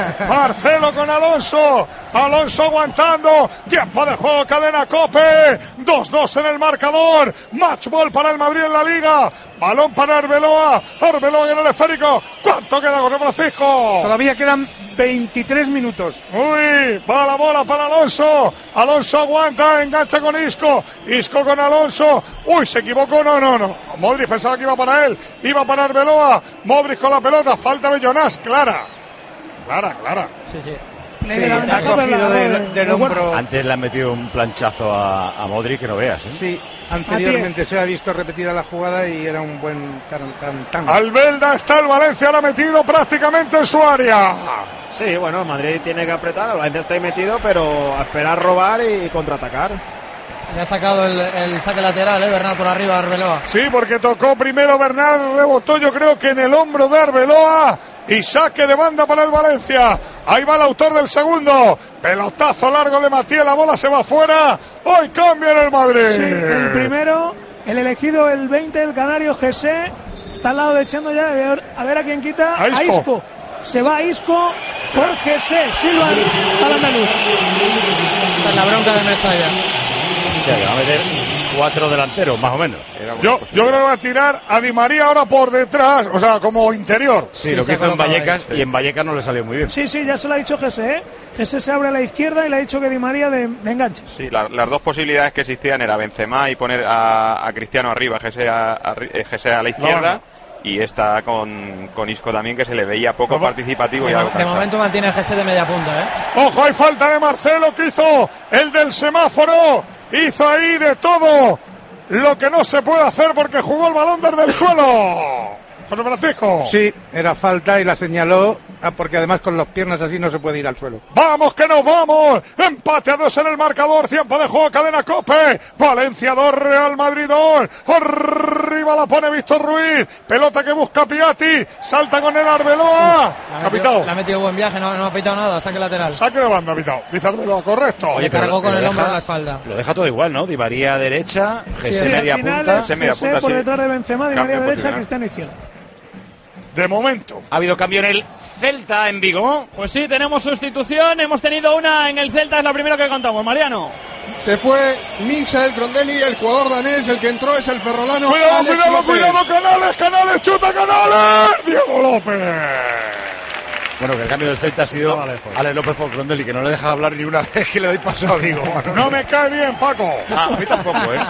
Marcelo con Alonso. Alonso aguantando. Tiempo de juego, cadena COPE. dos dos en el marcador. Match ball para el Madrid en la Liga. Balón para Arbeloa. Arbeloa en el esférico. ¿Cuánto queda, José Francisco? Todavía quedan veintitrés minutos. Uy, va la bola para Alonso. Alonso aguanta, engancha con Isco. Isco con Alonso. Uy, se equivocó. No, no, no. Modric pensaba que iba para él. Iba para Arbeloa. Modric con la pelota. Falta de Jonás. Clara. Clara, clara. Sí, sí. Sí, se ha cogido del, del hombro. Antes le han metido un planchazo a, a Modric que no veas, ¿eh? Sí, anteriormente se ha visto repetida la jugada y era un buen tan, tan, tan. Albelda está el Valencia, lo ha metido prácticamente en su área. Sí, bueno, Madrid tiene que apretar, el Valencia está ahí metido, pero a esperar robar y contraatacar. Le ha sacado el, el saque lateral, ¿eh? Bernal por arriba, Arbeloa. Sí, porque tocó primero Bernal, rebotó yo creo que en el hombro de Arbeloa. Y saque de banda para el Valencia. Ahí va el autor del segundo. Pelotazo largo de Matías, la bola se va fuera. Hoy cambia en el Madrid. Sí, el primero, el elegido, el veinte, el canario Jesse. Está al lado de Chendo ya. A ver a, ver a quién quita. A Isco. A Isco. Se va a Isco por Jesse. Silva al andaluz. Esta es la bronca de Mestalla. O sea, que va a meter cuatro delanteros, más o menos. Yo, yo creo que va a tirar a Di María ahora por detrás, o sea, como interior. Sí, sí, lo que hizo en Vallecas, ahí. Y en Vallecas no le salió muy bien. Sí, sí, ya se lo ha dicho Jesse, ¿eh? Jesse se abre a la izquierda y le ha dicho que Di María de, de enganche. Sí, la, las dos posibilidades que existían era Benzema y poner a, a Cristiano arriba, Jesse a, a, Jesse a la izquierda. No. Y esta con, con Isco también, que se le veía poco ¿Cómo? participativo. De, y algo de momento mantiene a Jesse de media punta, ¿eh? Ojo, hay falta de Marcelo, que hizo el del semáforo. Hizo ahí de todo lo que no se puede hacer porque jugó el balón desde el suelo. José Francisco. Sí, era falta y la señaló, porque además con las piernas así no se puede ir al suelo. ¡Vamos que nos vamos! Empate a dos en el marcador, tiempo de juego, cadena COPE. Valencia dos, Real Madrid dos. Arriba la pone Víctor Ruiz. Pelota que busca Piatti. Salta con el Arbeloa. Capitao. Le ha metido buen viaje, no, no ha pitado nada, saque lateral. Saque de banda, Capitao. Dice Arbeloa, correcto. Oye, cargó con el hombro en la espalda. Lo deja todo igual, ¿no? Di María derecha, Jesse sí, media punta. Jesse media punta, por sí. detrás de Benzema, Di María derecha, Cristiano izquierda. De momento. Ha habido cambio en el Celta en Vigo. Pues sí, tenemos sustitución. Hemos tenido una en el Celta, es la primera que contamos. Mariano. Se fue Michael Grondelli, el jugador danés, el que entró es el ferrolano. Cuidado, Alex cuidado, López. cuidado, Canales, Canales, chuta Canales. Diego López. Bueno, que el cambio del Celta ha sido Alex López por Grondelli, que no le deja hablar ni una vez que le doy paso a Vigo. No me cae bien, Paco. Ah, a mí tampoco, ¿eh?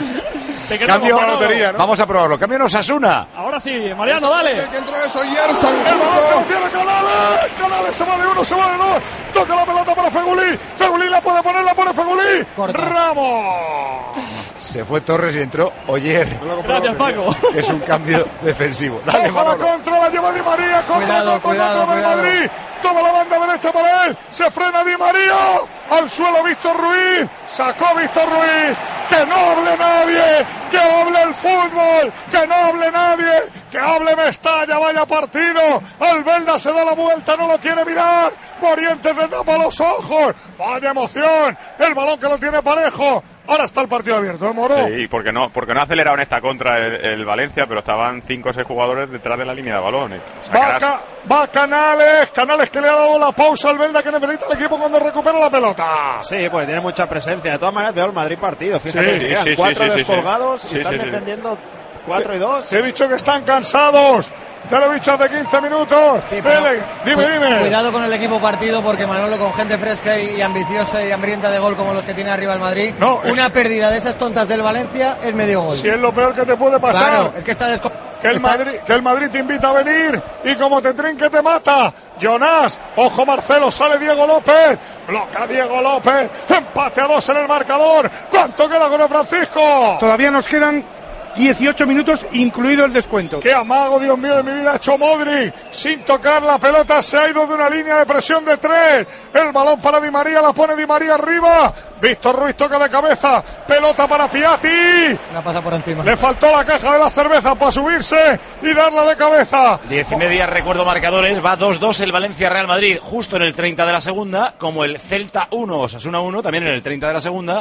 Cambio la lotería, ¿no? Vamos a probarlo. Cambio en Osasuna. Ahora sí, Mariano, dale. El que entró es Oyer San El balón que tiene Canales. Canales se va de uno, se va de dos. Toca la pelota para Fegulí. Fegulí la puede poner, la pone Fegulí. Corta. Ramos. Se fue Torres y entró Oyer. Gracias, Paco. Es un cambio defensivo. Dale, ojo, la contra, la lleva Di María. Contra, cuidado, contra, cuidado, contra cuidado. el Madrid. Toma la banda derecha para él. Se frena Di María. Al suelo Víctor Ruiz. Sacó Víctor Ruiz. Que no hable nadie. Que hable el fútbol. Que no hable nadie. Que hable Mestalla. Vaya partido. Albelda se da la vuelta. No lo quiere mirar. Morientes le tapa los ojos. Vaya emoción. El balón que lo tiene parejo. Ahora está el partido abierto, ¿eh, Moro? Sí, porque no, porque no ha acelerado en esta contra el, el Valencia, pero estaban cinco o seis jugadores detrás de la línea de balones. O sea, va, ca, va Canales, Canales que le ha dado la pausa al Belda que necesita el equipo cuando recupera la pelota. Sí, pues tiene mucha presencia. De todas maneras veo el Madrid partido. Fíjate, sí, sí, sí, cuatro sí, sí, descolgados sí, y sí, están sí, sí. defendiendo cuatro y dos. Te he dicho que están cansados. Te lo he dicho hace quince minutos. Sí, pero, Vele, dime, cu- dime. Cuidado con el equipo partido porque Manolo, con gente fresca y, y ambiciosa y hambrienta de gol como los que tiene arriba el Madrid, no, una es... pérdida de esas tontas del Valencia es medio gol. Si es lo peor que te puede pasar. Claro, es que está desco... Que el, está... Madrid, que el Madrid te invita a venir y como te trinque te mata. Jonás, ojo Marcelo, sale Diego López, bloca Diego López, empate a dos en el marcador. ¿Cuánto queda con el Francisco? Todavía nos quedan dieciocho minutos, incluido el descuento. ¡Qué amago, Dios mío, de mi vida ha hecho Modric! Sin tocar la pelota, se ha ido de una línea de presión de tres. El balón para Di María, la pone Di María arriba. Víctor Ruiz toca de cabeza. Pelota para Piatti. La pasa por encima. Le faltó la caja de la cerveza para subirse y darla de cabeza. Diez y media, recuerdo marcadores. Va dos dos el Valencia-Real Madrid, justo en el treinta de la segunda, como el Celta uno, Osasuna uno, también en el treinta de la segunda.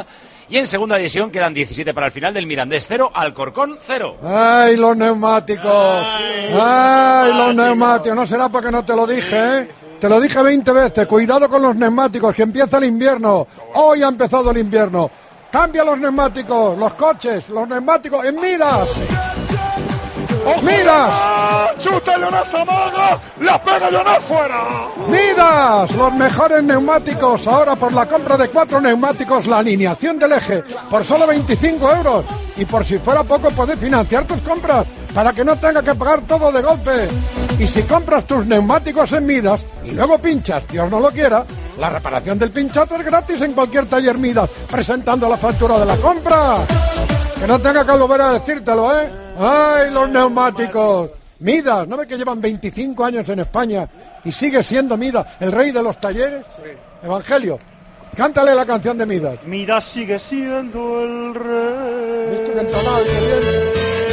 Y en segunda división quedan diecisiete para el final del Mirandés cero, Alcorcón cero. ¡Ay, los neumáticos! ¡Ay, Ay los neumáticos! No será porque no te lo dije, ¿eh? Te lo dije veinte veces. Cuidado con los neumáticos, que empieza el invierno. Hoy ha empezado el invierno. Cambia los neumáticos, los coches, los neumáticos en Midas. ¡Midas! ¡Chuta Jonas Amaga! ¡La pega Jonas fuera! ¡Midas! Los mejores neumáticos. Ahora por la compra de cuatro neumáticos, la alineación del eje por solo veinticinco euros. Y por si fuera poco, puedes financiar tus compras para que no tenga que pagar todo de golpe. Y si compras tus neumáticos en Midas y luego pinchas, Dios no lo quiera, la reparación del pinchazo es gratis en cualquier taller Midas, presentando la factura de la compra. Que no tenga que volver a decírtelo, ¿eh? ¡Ay, los neumáticos! Midas, ¿no ves que llevan veinticinco años en España y sigue siendo Midas el rey de los talleres? Sí. Evangelio, cántale la canción de Midas. Midas sigue siendo el rey. ¿Viste que entonaba bien?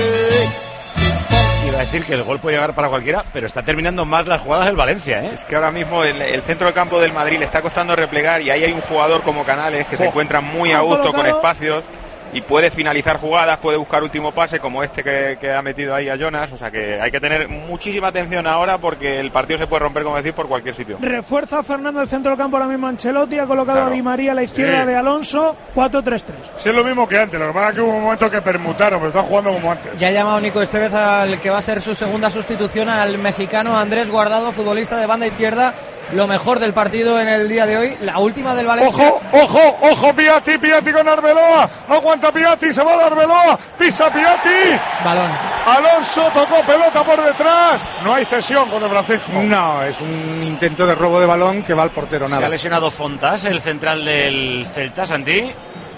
Iba a decir que el gol puede llegar para cualquiera, pero está terminando más las jugadas del Valencia, ¿eh? Es que ahora mismo el, el centro del campo del Madrid le está costando replegar y ahí hay un jugador como Canales que oh. se encuentra muy a gusto con espacios y puede finalizar jugadas, puede buscar último pase como este que, que ha metido ahí a Jonas. O sea que hay que tener muchísima atención ahora porque el partido se puede romper, como decís, por cualquier sitio. Refuerza Fernando el centro del campo ahora mismo. Ancelotti ha colocado claro. a Di María a la izquierda sí. de Alonso, cuatro tres tres. Sí, es lo mismo que antes, lo que pasa es que hubo un momento que permutaron, pero está jugando como antes. Ya ha llamado Nico Estevez al que va a ser su segunda sustitución, al mexicano Andrés Guardado, futbolista de banda izquierda. Lo mejor del partido en el día de hoy, la última del Valencia. Ojo, ojo, ojo, Piatti, Piatti con Arbeloa, aguanta Piatti, se va de Arbeloa, pisa Piatti. Balón. Alonso tocó pelota por detrás, no hay cesión con el Francisco. No, es un intento de robo de balón que va al portero, nada. ¿Se ha lesionado Fontás, el central del Celta, Santi?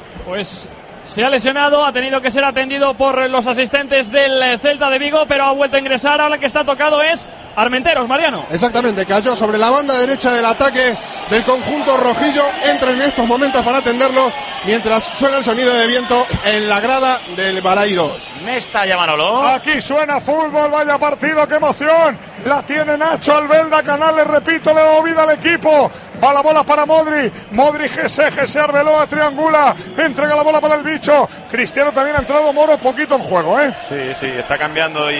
Pues se ha lesionado, ha tenido que ser atendido por los asistentes del Celta de Vigo, pero ha vuelto a ingresar. Ahora el que está tocado es Armenteros, Mariano. Exactamente, cayó sobre la banda derecha del ataque del conjunto rojillo. Entra en estos momentos para atenderlo mientras suena el sonido de viento en la grada del Balaidos. Nesta Manolo. Aquí suena fútbol, vaya partido, qué emoción. La tiene Nacho Albelda, Canales, repito, le da vida al equipo. Va la bola para Modri, Modri G C, G C Arbeloa, triangula, entrega la bola para el bicho. Cristiano también ha entrado, Moro poquito en juego, ¿eh? Sí, sí, está cambiando y,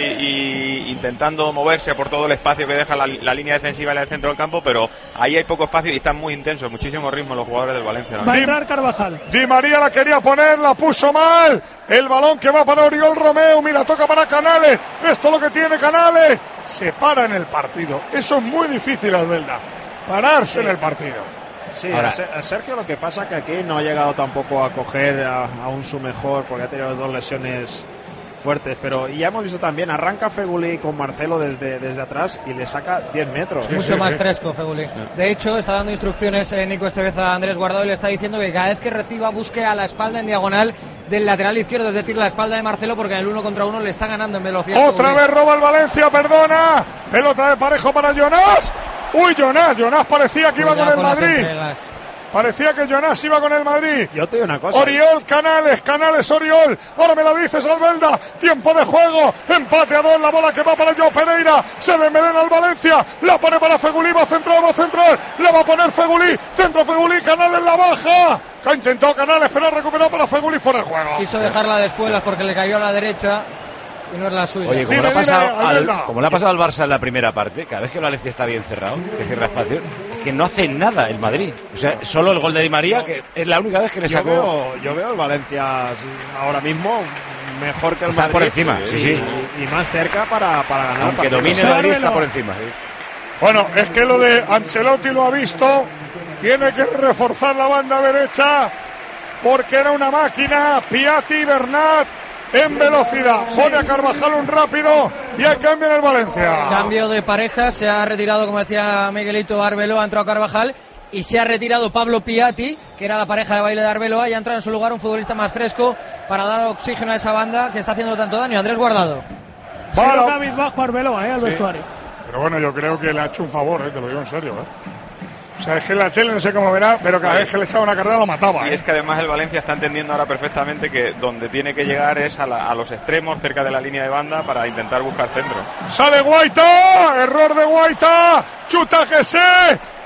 y intentando moverse por todo el espacio que deja la, la línea defensiva en el centro del campo, pero ahí hay poco espacio y están muy intensos, muchísimo ritmo los jugadores del Valencia, ¿no? Va a entrar Carvajal. Di María la quería poner, la puso mal. El balón que va para Oriol Romeu, mira, toca para Canales. Esto es lo que tiene Canales. Se para en el partido. Eso es muy difícil, Albelda. Pararse sí. en el partido. Sí, ahora, a Sergio lo que pasa que aquí no ha llegado tampoco a coger a, aún su mejor, porque ha tenido dos lesiones fuertes, pero ya hemos visto también, arranca Feguli con Marcelo desde, desde atrás y le saca diez metros. Sí, Mucho sí, más sí. fresco Feguli. Sí. De hecho, está dando instrucciones eh, Nico Estevez a Andrés Guardado y le está diciendo que cada vez que reciba busque a la espalda en diagonal del lateral izquierdo, es decir, la espalda de Marcelo, porque en el uno contra uno le está ganando en velocidad. Otra Feguli. Vez roba el Valencia, perdona. Pelota de Parejo para Jonas. Uy, Jonas, Jonas parecía que iba con el con Madrid. Parecía que Jonas iba con el Madrid. Yo te digo una cosa. Oriol, Canales, Canales, Oriol. Ahora me lo dices, Albelda. Tiempo de juego. Empate a dos. La bola que va para Joao Pereira. Se ve Melena al Valencia. La pone para Feguli. Va central, va central. La va a poner Feguli. Centro Feguli. Canales la baja. Que intentó Canales, pero recuperó para Feguli fuera de juego. Quiso dejarla después porque le cayó a la derecha. Y no es la suya. Oye, como, dime, le, ha pasado dime, al, como le ha pasado al Barça en la primera parte, cada vez que el Valencia está bien cerrado, que cierra espacio, es que no hace nada el Madrid. O sea, solo el gol de Di María, que es la única vez que le sacó. Yo veo, yo veo el Valencia ahora mismo mejor que el está Madrid. Por encima, sí, sí. Y, y más cerca para, para ganar. Aunque domine el Madrid, está por encima. Sí. Bueno, es que lo de Ancelotti lo ha visto. Tiene que reforzar la banda derecha porque era una máquina. Piatti, Bernat. En velocidad, pone a Carvajal un rápido y hay cambio en el Valencia. Cambio de pareja, se ha retirado, como decía Miguelito, Arbeloa, ha entrado Carvajal y se ha retirado Pablo Piatti, que era la pareja de baile de Arbeloa, y ha entrado en su lugar un futbolista más fresco para dar oxígeno a esa banda que está haciendo tanto daño. Andrés Guardado. Pero David bajo Arbeloa, eh, al sí. vestuario. Pero bueno, yo creo que le ha hecho un favor, eh, te lo digo en serio, eh. O sea, es que en la tele no sé cómo verá, pero cada vez que le echaba una carrera lo mataba. Y ¿eh? es que además el Valencia está entendiendo ahora perfectamente que donde tiene que llegar es a, la, a los extremos, cerca de la línea de banda, para intentar buscar centro. Sale Guaita, error de Guaita, chuta G C,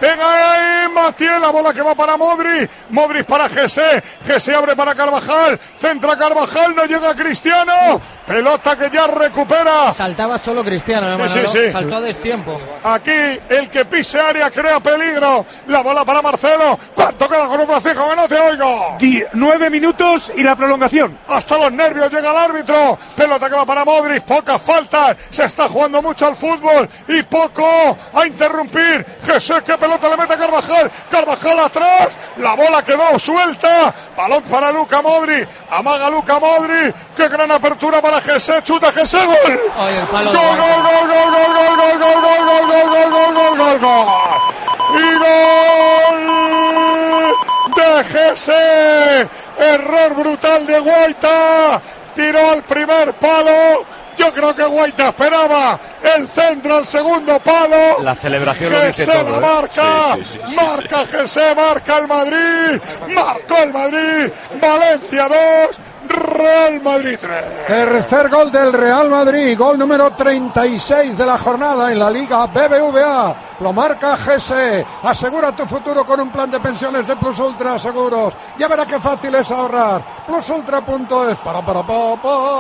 Pega ahí Matías, la bola que va para Modric. Modric para Jesse. Jesse abre para Carvajal. Centra Carvajal, no llega Cristiano. Pelota que ya recupera. Saltaba solo Cristiano, ¿no, sí, sí, sí. Saltó a destiempo. Aquí el que pise área crea peligro. La bola para Marcelo. ¿Cuánto queda con un Francisco que no te oigo? Die, nueve minutos y la prolongación. Hasta los nervios llega el árbitro. Pelota que va para Modric. Pocas faltas. Se está jugando mucho al fútbol. Y poco a interrumpir. Jesús, que pelota le mete a Carvajal. Carvajal atrás. La bola quedó suelta. Balón para Luka Modric. Amaga Luka Modric. Qué gran apertura para Jesús. Chuta Jesús. Gol. Ay, el palo Gol, gol, gol, gol, gol, gol, gol, gol, gol, gol, gol, gol, gol, gol, gol, gol. Y gol de Jesús. Error brutal de Guaita. Tiró al primer palo. Yo creo que Guaita esperaba el centro al segundo palo. La celebración lo dice todo, la ¿eh? marca, sí, sí, sí, marca sí, sí. Jesús, marca el Madrid, marcó el Madrid, Valencia dos, Real Madrid tres. Tercer gol del Real Madrid, gol número treinta y seis de la jornada en la Liga B B V A. Lo marca Gese. Asegura tu futuro con un plan de pensiones de Plus Ultra Seguros. Ya verá qué fácil es ahorrar. plus ultra punto es. Para, para, para,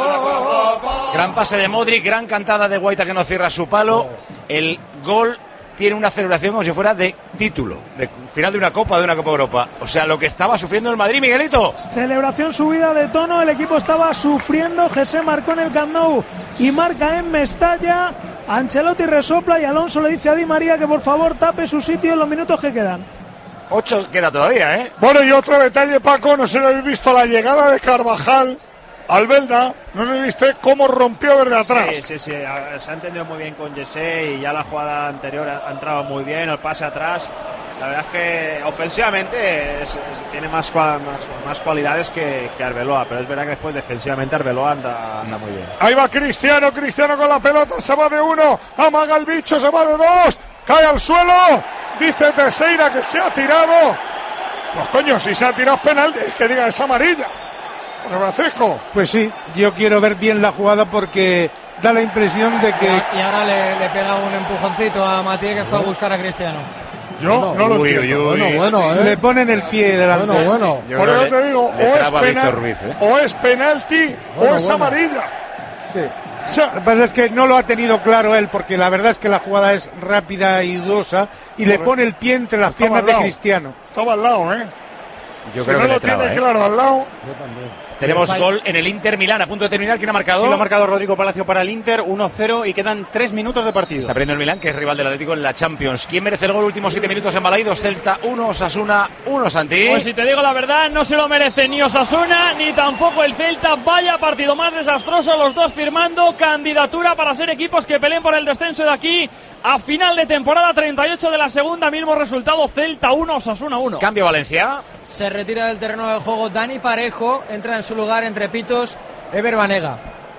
para. Gran pase de Modric, gran cantada de Guaita que no cierra su palo. El gol tiene una celebración como si fuera de título, de final de una Copa, de una Copa Europa. O sea, lo que estaba sufriendo el Madrid, Miguelito. Celebración subida de tono, el equipo estaba sufriendo. Jesé marcó en el Camp Nou y marca en Mestalla. Ancelotti resopla y Alonso le dice a Di María que por favor tape su sitio en los minutos que quedan. Ocho queda todavía, ¿eh? Bueno, y otro detalle, Paco, no sé si lo habéis visto, la llegada de Carvajal al Belda, ¿no le viste cómo rompió desde atrás? Sí, sí, sí, se ha entendido muy bien con Jesse y ya la jugada anterior ha entrado muy bien, el pase atrás. La verdad es que ofensivamente es, es, tiene más, más, más cualidades que, que Arbeloa, pero es verdad que después defensivamente Arbeloa anda, anda muy bien. Ahí va Cristiano, Cristiano con la pelota, se va de uno, amaga el bicho, se va de dos, cae al suelo, dice Teixeira que se ha tirado. Pues coño, si se ha tirado penal, es que diga, es amarilla. José Francisco. Pues sí, yo quiero ver bien la jugada porque da la impresión de que... Y ahora le, le pega un empujoncito a Matías que fue a buscar a Cristiano. Yo bueno, no lo uy, entiendo. uy, uy. Bueno, bueno, ¿eh? Le ponen el pie delante. Bueno, bueno. Yo Por eso te digo, le o es, penal, Ruiz, ¿eh? o es penalti bueno, o es bueno. amarilla. Sí. O sea, lo que pasa es que no lo ha tenido claro él, porque la verdad es que la jugada es rápida y dudosa y le pone el pie entre las Estaba piernas al de lado. Cristiano. Estaba al lado, ¿eh? Yo si creo no que lo le traba, tiene ¿eh? claro al lado. Yo también. Tenemos gol en el Inter Milán, a punto de terminar. ¿Quién ha marcado? Sí, lo ha marcado Rodrigo Palacio para el Inter, uno cero y quedan tres minutos de partido. Está perdiendo el Milán, que es rival del Atlético en la Champions. ¿Quién merece el gol? Últimos siete minutos en Balaidos. Celta uno, Osasuna uno, Santi. Pues si te digo la verdad, no se lo merece ni Osasuna ni tampoco el Celta. Vaya partido más desastroso, los dos firmando candidatura para ser equipos que peleen por el descenso de aquí a final de temporada. Treinta y ocho de la segunda, mismo resultado, Celta uno, Osasuna uno. Cambio Valencia. Se retira del terreno de juego Dani Parejo, entra en su lugar entre pitos Ever Banega.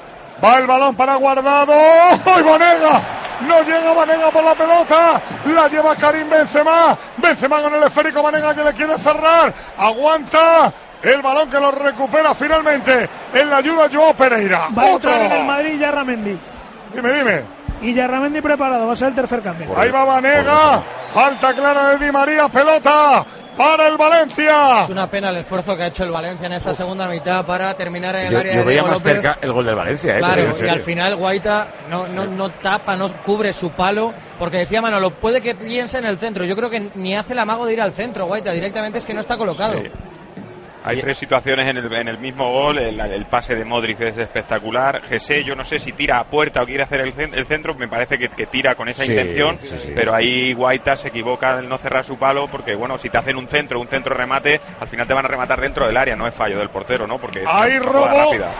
Va el balón para Guardado. ¡Ay, Banega! No llega Banega por la pelota. La lleva Karim Benzema. Benzema con el esférico. Banega que le quiere cerrar. Aguanta. El balón que lo recupera finalmente. En la ayuda Joao Pereira. Va a Otro. entrar en el Madrid Yarramendi. Dime, dime. Y Yarramendi preparado, va a ser el tercer cambio. Ahí va Banega. Falta clara de Di María. Pelota para el Valencia. Es una pena el esfuerzo que ha hecho el Valencia en esta segunda mitad para terminar en el Yo, área yo de veía Diego más López. cerca el gol del Valencia, ¿eh? Claro, Pero en y serio. al final Guaita no, no, no tapa, no cubre su palo, porque decía Manolo, puede que piense en el centro. Yo creo que ni hace el amago de ir al centro, Guaita, directamente es que no está colocado. Sí. Hay tres situaciones en el, en el mismo gol. El, el pase de Modric es espectacular. Jesse, yo no sé si tira a puerta o quiere hacer el, cen- el centro. Me parece que, que tira con esa Sí, intención. sí, sí. Pero ahí Guaita se equivoca en no cerrar su palo. Porque, bueno, si te hacen un centro, un centro remate, al final te van a rematar dentro del área. No es fallo del portero, ¿no? Porque es Ahí una jugada robó. rápida.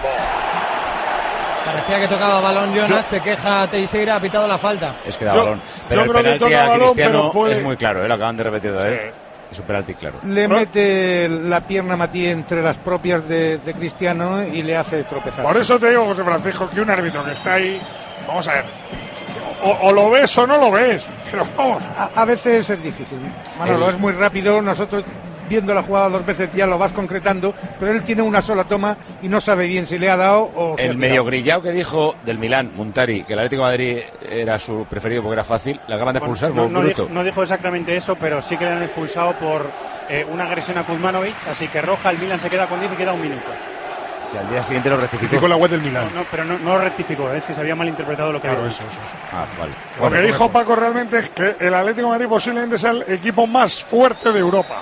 Parecía que tocaba balón Jonas, Yo- se queja Teixeira, ha pitado la falta. Es que da Yo- balón. yo Pero el creo que penalti toca a balón, Cristiano pero puede- es muy claro, ¿eh? Lo acaban de repetir otra vez. Sí. Es un penalti claro. Le mete la pierna a Matías entre las propias de, de Cristiano y le hace tropezar. Por eso te digo, José Francisco, que un árbitro que está ahí, vamos a ver, o, o lo ves o no lo ves, pero vamos. A, a veces es difícil. Manolo, El- es muy rápido. Nosotros viendo la jugada dos veces ya lo vas concretando, pero él tiene una sola toma y no sabe bien si le ha dado o si el medio grillado que dijo del Milán, Montari, que el Atlético de Madrid era su preferido porque era fácil, le acaban de expulsar. Bueno, no, no, bruto. dijo, no dijo exactamente eso, pero sí que le han expulsado por eh, una agresión a Kuzmanovic, así que roja, el Milan se queda con diez y queda un minuto. Y al día siguiente lo rectificó. Con la web del Milán. No, no, pero no, no lo rectificó, es que se había malinterpretado lo que claro, había eso, eso, eso. Ah, vale. Lo Bueno, que pues dijo Paco realmente es que el Atlético de Madrid posiblemente sea el equipo más fuerte de Europa.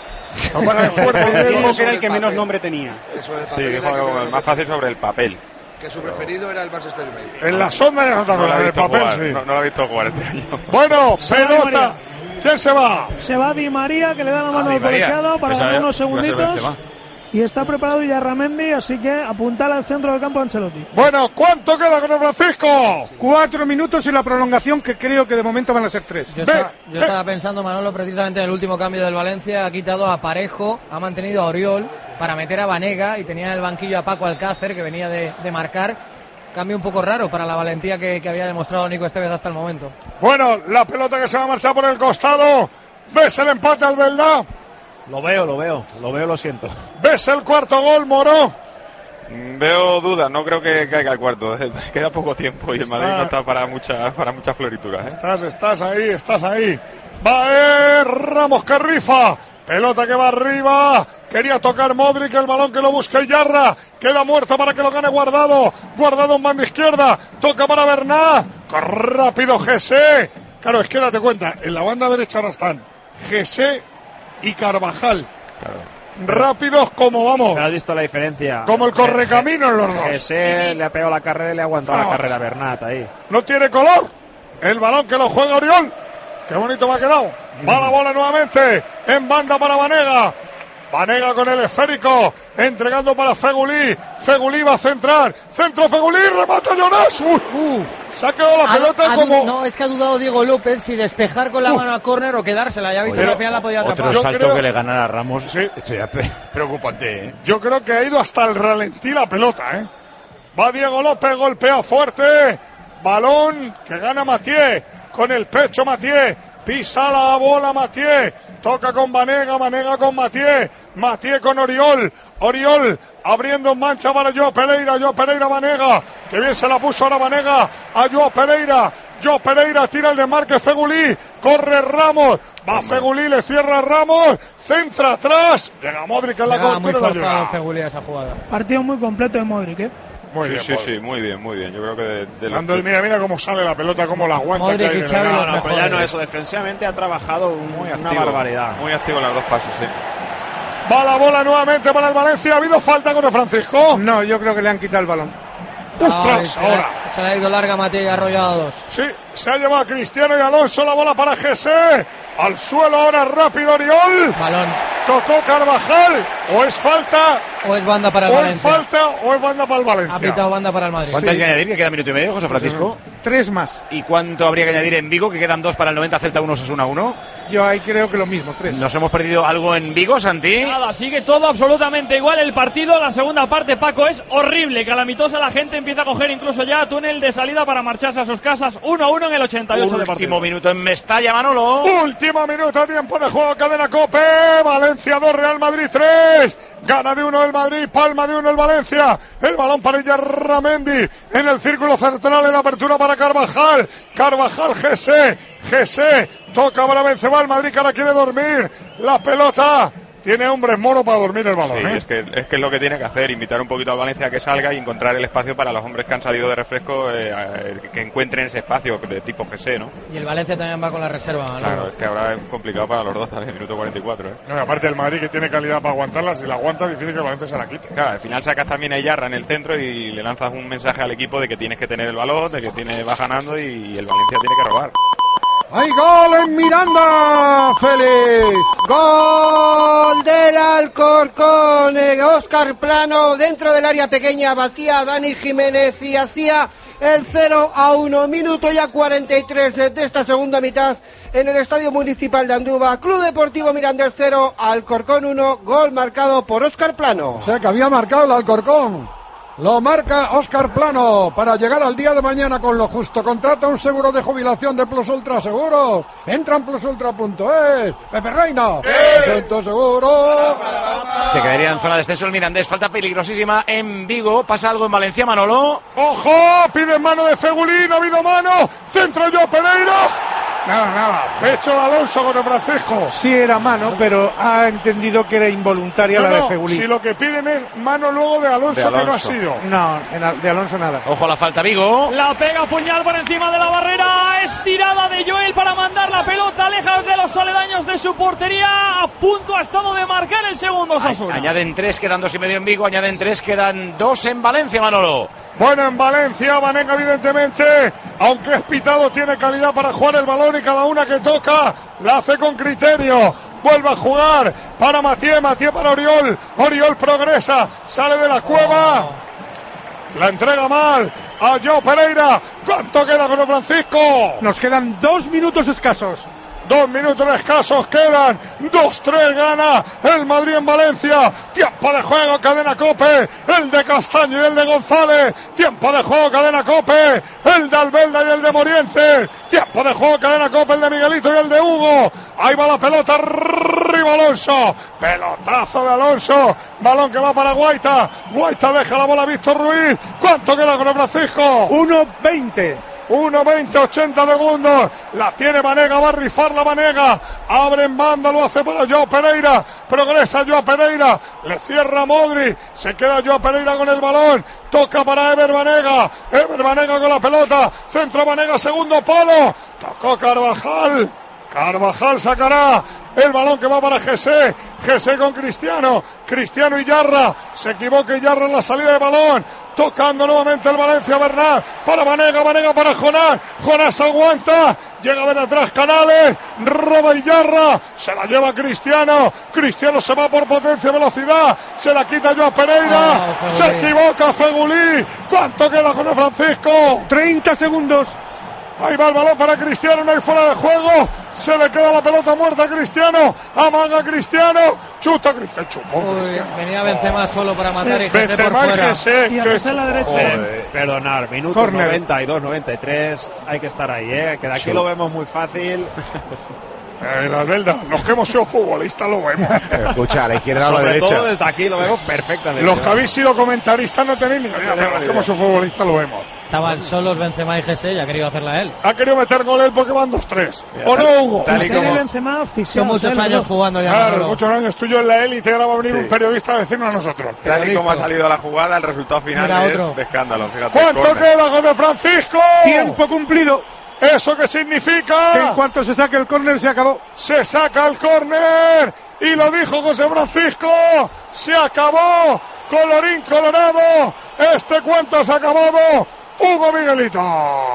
fuerte, dijo que era el que menos nombre tenía. Eso es sí, dijo algo más fácil sobre el papel. Que su preferido era el Manchester United. En la sonda ya no, no en el papel, jugar, sí. No, no lo ha visto jugar este año. Bueno, pelota. ¿Quién se va? Se va Di María, que le da la mano ah, al colegiado para dar unos segunditos. Y está preparado Illarramendi, así que apuntar al centro del campo Ancelotti. Bueno, ¿cuánto queda con el Francisco? Cuatro minutos y la prolongación, que creo que de momento van a ser tres. Yo, está, yo estaba pensando, Manolo, precisamente en el último cambio del Valencia, ha quitado a Parejo, ha mantenido a Oriol para meter a Banega y tenía en el banquillo a Paco Alcácer, que venía de, de marcar. Cambio un poco raro para la valentía que, que había demostrado Nico Estevez hasta el momento. Bueno, la pelota que se va a marchar por el costado. ¿Ves el empate al Belda? Lo veo, lo veo, lo veo, lo siento. ¿Ves el cuarto gol, Moro? Veo dudas, no creo que caiga el cuarto. Queda poco tiempo y el Madrid no está para muchas para muchas florituras. ¿eh? Estás, estás ahí, estás ahí. Va a Ramos que rifa. Pelota que va arriba. Quería tocar Modric, el balón que lo busca Yarra. Queda muerto para que lo gane Guardado. Guardado en banda izquierda. Toca para Bernat. Rápido Jesse. Claro, es que date cuenta, en la banda derecha ahora están Jesse y Carvajal. Claro. Rápidos como vamos. ¿Has visto la diferencia? Como el correcaminos los dos. Jesse le ha pegado la carrera y le ha aguantado ah, la carrera a Bernat ahí. No tiene color. El balón que lo juega Oriol. Qué bonito me ha quedado. Va la bola nuevamente. En banda para Banega. Banega con el esférico. Entregando para Fegulí. Fegulí va a centrar. Centro Fegulí. Remata Jonas. Uh, uh, se ha quedado la pelota ha, ha, como. No, es que ha dudado Diego López si despejar con la uh, mano a córner o quedársela. Ya ha visto que al final la podía atrapar. Otro salto creo... que le ganara a Ramos. Sí. Esto ya preocupante. ¿eh? Yo creo que ha ido hasta el ralentí la pelota. ¿eh? Va Diego López. Golpea fuerte. Balón que gana Mathieu. Con el pecho Mathieu. Pisa la bola Mathieu. Toca con Banega. Banega con Mathieu. Mathieu con Oriol. Oriol abriendo en mancha para Joao Pereira. Joao Pereira Banega. Que bien se la puso ahora Banega a Joao Pereira. Joao Pereira tira el desmarque Fegulí. Corre Ramos. Va Hombre. Fegulí, le cierra Ramos. Centra atrás. Llega Modric en la cobertura de la llegada. Fegulí esa jugada. Partido muy completo de Modric, ¿eh? Muy sí, bien, sí, sí, muy bien, muy bien. Yo creo que de, de Cuando el mira, mira cómo sale la pelota, cómo la aguanta. Modric y Xavi no, no, pero ya no eso. Defensivamente ha trabajado muy una activo, barbaridad. Muy activo en las dos pases, sí. Va la bola nuevamente para el Valencia. ¿Ha habido falta con el Francisco? No, yo creo que le han quitado el balón. ¡Ostras! No, ahora. Se le ha ido larga Mathieu y arrollados. Sí, se ha llevado a Cristiano y Alonso. La bola para Jesse. Al suelo ahora rápido Oriol. Balón. Tocó Carvajal. O es falta. O es banda para el o Valencia. O es falta o es banda para el Valencia. Ha pitado banda para el Madrid. ¿Cuánto sí. hay que añadir? Que queda minuto y medio, José Francisco. Tres más. ¿Y cuánto habría que añadir en Vigo? Que quedan dos para el noventa, Celta uno, Osasuna uno. Yo ahí creo que lo mismo, tres. ¿Nos hemos perdido algo en Vigo, Santi? Nada, sigue todo absolutamente igual el partido. La segunda parte, Paco, es horrible, calamitosa. La gente empieza a coger incluso ya túnel de salida para marcharse a sus casas. uno a uno en el ochenta y ocho de partido. Último minuto en Mestalla, Manolo. Último minuto, tiempo de juego, cadena COPE. Valencia dos, Real Madrid tres. Gana de uno el Madrid, palma de uno el Valencia. El balón para Illarramendi en el círculo central, en la apertura para Carvajal. Carvajal, Jesse. Jesse toca para Benzema. El Madrid que ahora quiere dormir. La pelota. Tiene hombres moros para dormir el balón. Sí, ¿eh? es, que, es que es lo que tiene que hacer, invitar un poquito a Valencia a que salga y encontrar el espacio para los hombres que han salido de refresco, eh, que encuentren ese espacio de tipo G C, ¿no? Y el Valencia también va con la reserva, ¿no? Claro, es que ahora es complicado para los dos también, minuto cuarenta y cuatro, ¿eh? No, aparte el Madrid que tiene calidad para aguantarla, si la aguanta es difícil que el Valencia se la quite. Claro, al final sacas también a Iyarra en el centro y le lanzas un mensaje al equipo de que tienes que tener el balón, de que tiene, va ganando y el Valencia tiene que robar. ¡Hay gol en Miranda, Félix! ¡Gol del Alcorcón! Óscar Plano dentro del área pequeña, batía a Dani Jiménez y hacía el cero a uno. Minuto ya cuarenta y tres de esta segunda mitad en el Estadio Municipal de Andúba. Club Deportivo Mirandés cero, Alcorcón uno, gol marcado por Óscar Plano. O sea que había marcado el Alcorcón. Lo marca Óscar Plano para llegar al día de mañana con lo justo. Contrata un seguro de jubilación de Plus Ultra Seguro. Entra en plus ultra punto es. Pepe Reina. Siento seguro. Se quedaría en zona de descenso el Mirandés. Falta peligrosísima en Vigo. Pasa algo en Valencia, Manolo. ¡Ojo! Pide mano de Fegulí. No ha habido mano. Centro yo Pereira. Nada, nada. Pecho de Alonso contra Francisco. Sí era mano, pero ha entendido que era involuntaria no, la no, de Fegulí. Si lo que piden es mano luego de Alonso, de Alonso. que no ha sido. No, de Alonso nada. Ojo a la falta, Vigo. La pega puñal por encima de la barrera. Estirada de Joel para mandar la pelota lejos de los aledaños de su portería. A punto ha estado de marcar el segundo Osasuna. Añaden tres, quedan dos y medio en Vigo. Añaden tres, quedan dos en Valencia, Manolo. Bueno, en Valencia, Banega evidentemente, aunque es pitado, tiene calidad para jugar el balón y cada una que toca la hace con criterio. Vuelve a jugar para Matié, Matié para Oriol. Oriol progresa, sale de la cueva. La entrega mal a Joao Pereira. ¿Cuánto queda con Francisco? Nos quedan dos minutos escasos. Dos minutos escasos quedan. Dos tres gana el Madrid en Valencia. Tiempo de juego, cadena COPE. El de Castaño y el de González. Tiempo de juego, cadena COPE. El de Albelda y el de Morientes. Tiempo de juego, cadena COPE. El de Miguelito y el de Hugo. Ahí va la pelota. Arriba Alonso. Pelotazo de Alonso. Balón que va para Guaita. Guaita deja la bola a Víctor Ruiz. ¿Cuánto queda con el Francisco? uno veinte. uno veinte, ochenta segundos. La tiene Banega, va a rifar la Banega. Abre en banda, lo hace para Joao Pereira. Progresa Joao Pereira. Le cierra Modri. Se queda Joao Pereira con el balón. Toca para Ever Banega. Ever Banega con la pelota. Centro Banega, segundo palo. Tocó Carvajal. Carvajal sacará el balón que va para Jesse. Jesse con Cristiano. Cristiano y Yarra. Se equivoca Yarra en la salida de balón. Tocando nuevamente el Valencia Bernat. Para Banega, Banega para Jonás. Jonás aguanta. Llega a ver atrás Canales. Roba y Yarra. Se la lleva Cristiano. Cristiano se va por potencia y velocidad. Se la quita Joao Pereira. Oh, se equivoca Fegulí. ¿Cuánto queda con el Francisco? treinta segundos. Ahí va el balón para Cristiano, no hay fuera de juego. Se le queda la pelota muerta a Cristiano. Amaga Cristiano. Chuta Cristiano. Chupó Cristiano. Venía Benzema solo para matar sí, y Jesse por Benzema fuera. Jesse, y a Jesse en la derecha. Eh, perdonar, minuto Corner. noventa y dos, noventa y tres. Hay que estar ahí, ¿eh? Que de aquí sí. Lo vemos muy fácil. Eh, la verdad, los que hemos sido futbolistas lo vemos. Escucha, a la izquierda o a la Sobre derecha. todo desde aquí lo vemos perfectamente. Los que habéis sido comentaristas no tenéis ni idea, pero los que hemos sido futbolistas lo vemos. Estaban solos Benzema y Jesse y ha querido hacerla él. Ha querido meter gol él porque van dos tres. ¿O no, Hugo? Tal y como... Benzema, Son muchos años jugando ya. Claro, Manolo. muchos años tú y yo en la élite y ahora va a venir sí. un periodista a decirnos a nosotros. Tal y como ha salido la jugada, el resultado final Mira es otro. de escándalo. Fíjate, ¿cuánto corner. queda con el Francisco? Tiempo cumplido. ¿Eso qué significa? Que en cuanto se saque el córner se acabó. Se saca el córner y lo dijo José Francisco. Se acabó. Colorín colorado. Este cuento se ha acabado. Hugo Miguelito.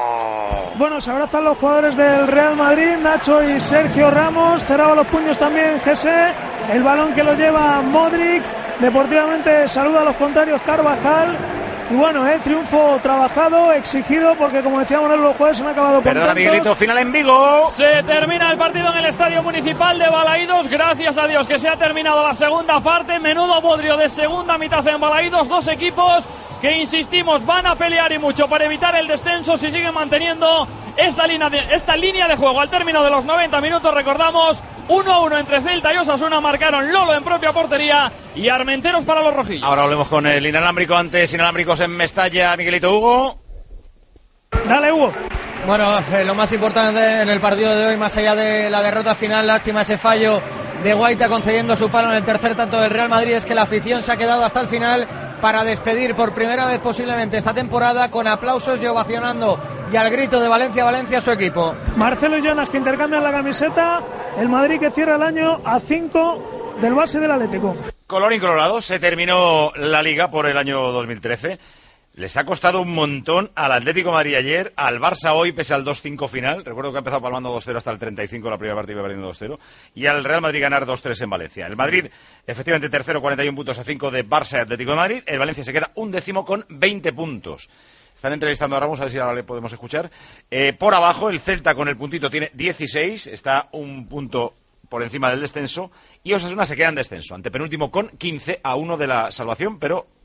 Bueno, se abrazan los jugadores del Real Madrid, Nacho y Sergio Ramos. Cerraba los puños también Jesse. El balón que lo lleva Modric. Deportivamente saluda a los contrarios Carvajal. Y bueno, eh, triunfo trabajado, exigido, porque como decíamos, los jugadores han acabado contentos. Perdona, Miguelito, final en Vigo. Se termina el partido en el Estadio Municipal de Balaídos. Gracias a Dios que se ha terminado la segunda parte. Menudo bodrio de segunda mitad en Balaídos. Dos equipos que, insistimos, van a pelear y mucho para evitar el descenso si siguen manteniendo esta línea de, esta línea de juego. Al término de los noventa minutos, recordamos, uno a uno entre Celta y Osasuna. Marcaron Lolo en propia portería y Armenteros para los rojillos. Ahora volvemos con el inalámbrico, antes inalámbricos en Mestalla. Miguelito, Hugo. Dale, Hugo. Bueno, eh, lo más importante en el partido de hoy, más allá de la derrota final, lástima ese fallo de Guaita concediendo su palo en el tercer tanto del Real Madrid, es que la afición se ha quedado hasta el final para despedir por primera vez posiblemente esta temporada, con aplausos y ovacionando y al grito de Valencia, Valencia, su equipo. Marcelo y Jonas que intercambian la camiseta. El Madrid que cierra el año a cinco del base del Atlético. Colorín colorado, se terminó la Liga por el año dos mil trece. Les ha costado un montón al Atlético de Madrid ayer, al Barça hoy, pese al dos cinco final. Recuerdo que ha empezado palmando dos cero hasta el treinta y cinco, la primera parte iba perdiendo dos cero. Y al Real Madrid ganar dos tres en Valencia. El Madrid, efectivamente, tercero, cuarenta y uno puntos a cinco de Barça y Atlético de Madrid. El Valencia se queda un décimo con veinte puntos. Están entrevistando a Ramos, a ver si ahora le podemos escuchar. Eh, por abajo, el Celta con el puntito tiene dieciséis, está un punto por encima del descenso. Y Osasuna se queda en descenso, antepenúltimo con quince a uno de la salvación, pero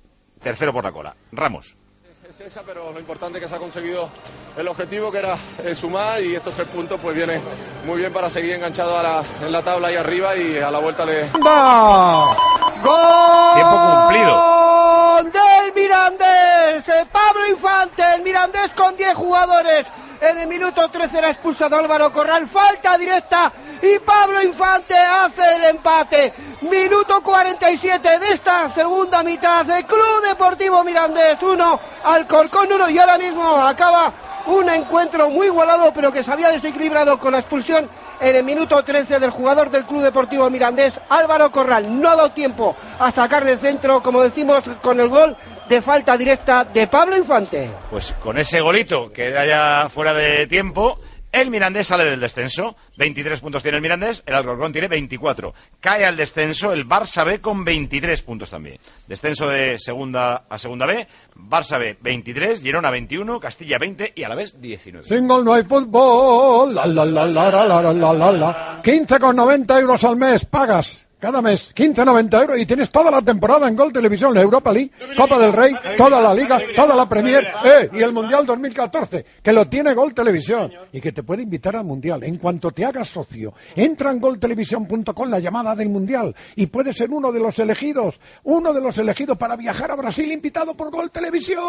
tercero por la cola. Ramos. Es esa, pero lo importante es que se ha conseguido el objetivo, que era eh, sumar, y estos tres puntos pues vienen muy bien para seguir enganchado a la, en la tabla ahí arriba, y a la vuelta le... ¡Gol! Tiempo cumplido. Del Mirandés, eh, Pablo Infante, el Mirandés con diez jugadores. En el minuto trece era expulsado Álvaro Corral, falta directa, y Pablo Infante hace el empate. Minuto cuarenta y siete de esta segunda mitad, el Club Deportivo Mirandés uno, Alcorcón uno, y ahora mismo acaba un encuentro muy igualado, pero que se había desequilibrado con la expulsión en el minuto trece del jugador del Club Deportivo Mirandés, Álvaro Corral. No ha dado tiempo a sacar de centro, como decimos, con el gol de falta directa de Pablo Infante. Pues con ese golito que era ya fuera de tiempo, el Mirandés sale del descenso. veintitrés puntos tiene el Mirandés, el Alcorcón tiene veinticuatro. Cae al descenso el Barça B con veintitrés puntos también. Descenso de segunda a segunda B, Barça B veintitrés, Girona veintiuno, Castilla veinte y Alavés diecinueve. Sin gol no hay fútbol. La, la, la, la, la, la, la, la, la. quince con noventa euros al mes pagas. Cada mes, quince noventa euros, y tienes toda la temporada en Gol Televisión, la Europa League, Copa del Rey, toda la Liga, toda la Premier, eh, y el Mundial dos mil catorce, que lo tiene Gol Televisión, y que te puede invitar al Mundial. En cuanto te hagas socio, entra en gol televisión punto com, la llamada del Mundial, y puedes ser uno de los elegidos, uno de los elegidos para viajar a Brasil, invitado por Gol Televisión.